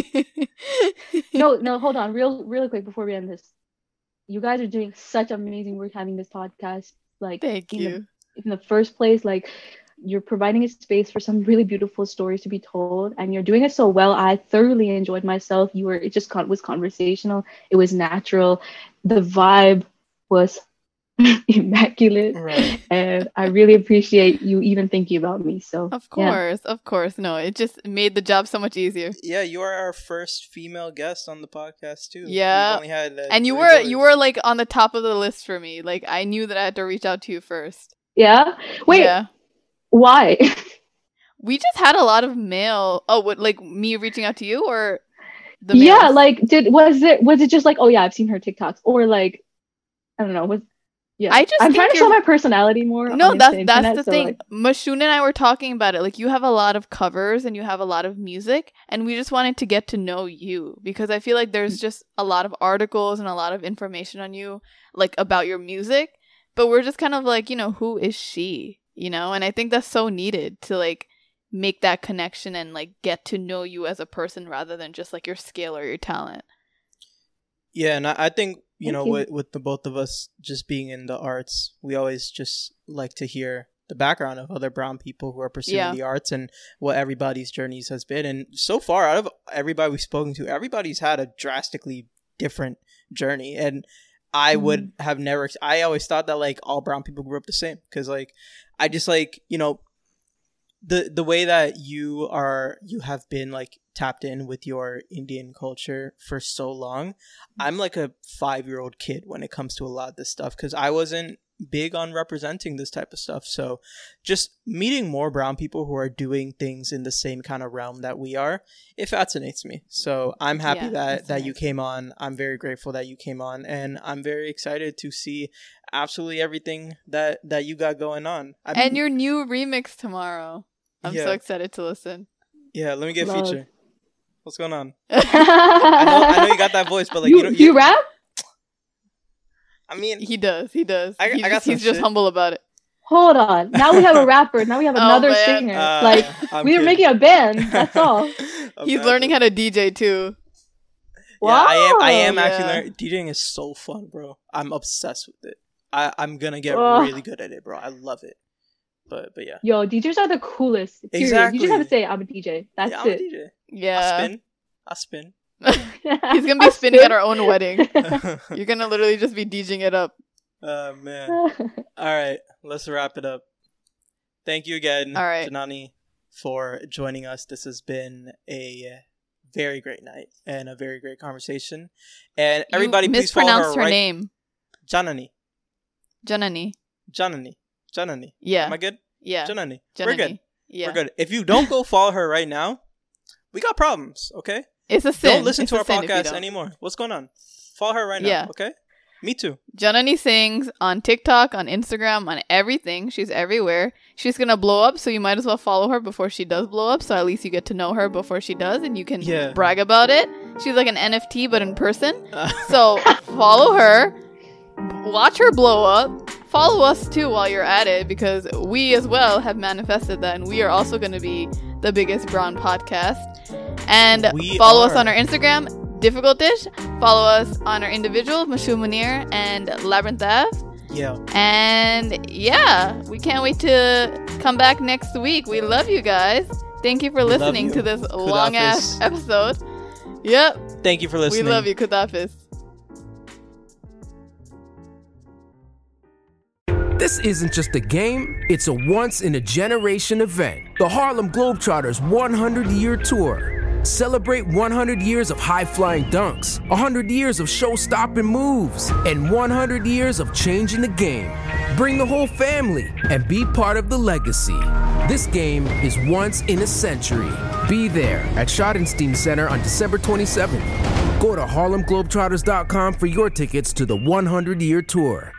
No, hold on, real quick before we end this. You guys are doing such amazing work having this podcast. Like, Thank in you. the first place, like, you're providing a space for some really beautiful stories to be told, and you're doing it so well. I thoroughly enjoyed myself. It just was conversational. It was natural. The vibe was immaculate, Right. and I really appreciate you even thinking about me. So Of yeah. course. No, it just made the job so much easier. Yeah, you are our first female guest on the podcast too. Yeah. We've only had, And you 3 were like on the top of the list for me. Like I knew that I had to reach out to you first. Yeah. Wait, Yeah. why? We just had a lot of mail. Oh, what, like me reaching out to you or the Yeah, mails? like was it just like, oh yeah, I've seen her TikToks, or like, I don't know, I just I'm think trying to show you're- my personality more. No, on that's the the internet, so, thing. like, Mashun and I were talking about it. Like you have a lot of covers and you have a lot of music, and we just wanted to get to know you because I feel like there's just a lot of articles and a lot of information on you, like about your music, but we're just kind of like, who is she? And I think that's so needed to like make that connection and like get to know you as a person rather than just like your skill or your talent. Yeah, and I think, Thank you. with the both of us just being in the arts, we always just like to hear the background of other brown people who are pursuing Yeah. the arts and what everybody's journeys has been. And so far, out of everybody we've spoken to, everybody's had a drastically different journey. And I would have never, I always thought that like all brown people grew up the same. Because like, I just like, the way that you have been like tapped in with your Indian culture for so long. I'm like a 5-year-old kid when it comes to a lot of this stuff because I wasn't big on representing this type of stuff. So just meeting more brown people who are doing things in the same kind of realm that we are, it fascinates me. So I'm happy that you came on. I'm very grateful that you came on, and I'm very excited to see absolutely everything that you got going on. And your new remix tomorrow. I'm so Yeah. excited to listen. Yeah, let me get Love. feature. What's going on? I know you got that voice, but like do you rap? I mean, He does. I got some He's just shit. humble about it. Hold on. Now we have a rapper. Now we have Oh, another man. singer. Like, I'm we were kidding. making a band. That's all. He's learning how to DJ too. Yeah, I am Wow. actually Yeah. learning. DJing is so fun, bro. I'm obsessed with it. I'm gonna get Ugh. really good at it, bro. I love it. But yeah. Yo, DJs are the coolest. Period. Exactly. You just have to say, I'm a DJ. That's Yeah, I'm a it. DJ. Yeah. I spin. He's gonna be spinning at our own wedding. You're gonna literally just be DJing it up. Oh man. All right, let's wrap it up. Thank you again, All right. Janani, for joining us. This has been a very great night and a very great conversation. And everybody, You please follow her mispronounced her right. name. Janani. Janani. Yeah. Am I good? Yeah. Janani. Janani. We're good. Yeah. We're good. If you don't go follow her right now, we got problems. Okay. It's a sin. Don't listen It's to a our sin if you podcast don't. anymore. What's going on? Follow her right now. Yeah. Okay. Me too. Janani Sings on TikTok, on Instagram, on everything. She's everywhere. She's going to blow up, so you might as well follow her before she does blow up. So at least you get to know her before she does, and you can brag about it. She's like an NFT, but in person. So follow her. Watch her blow up. Follow us too while you're at it, because we as well have manifested that, and we are also going to be the biggest brown podcast. And follow us on our Instagram, Difficult Dish. Follow us on our individual, Mashu Munir and Labyrinth Ave. Yeah. And yeah, we can't wait to come back next week. We love you guys. Thank you for listening to this long ass episode. Yep. Thank you for listening. We love you, Khudafis. This isn't just a game, it's a once-in-a-generation event. The Harlem Globetrotters 100-year tour. Celebrate 100 years of high-flying dunks, 100 years of show-stopping moves, and 100 years of changing the game. Bring the whole family and be part of the legacy. This game is once in a century. Be there at Schottenstein Center on December 27th. Go to HarlemGlobetrotters.com for your tickets to the 100-year tour.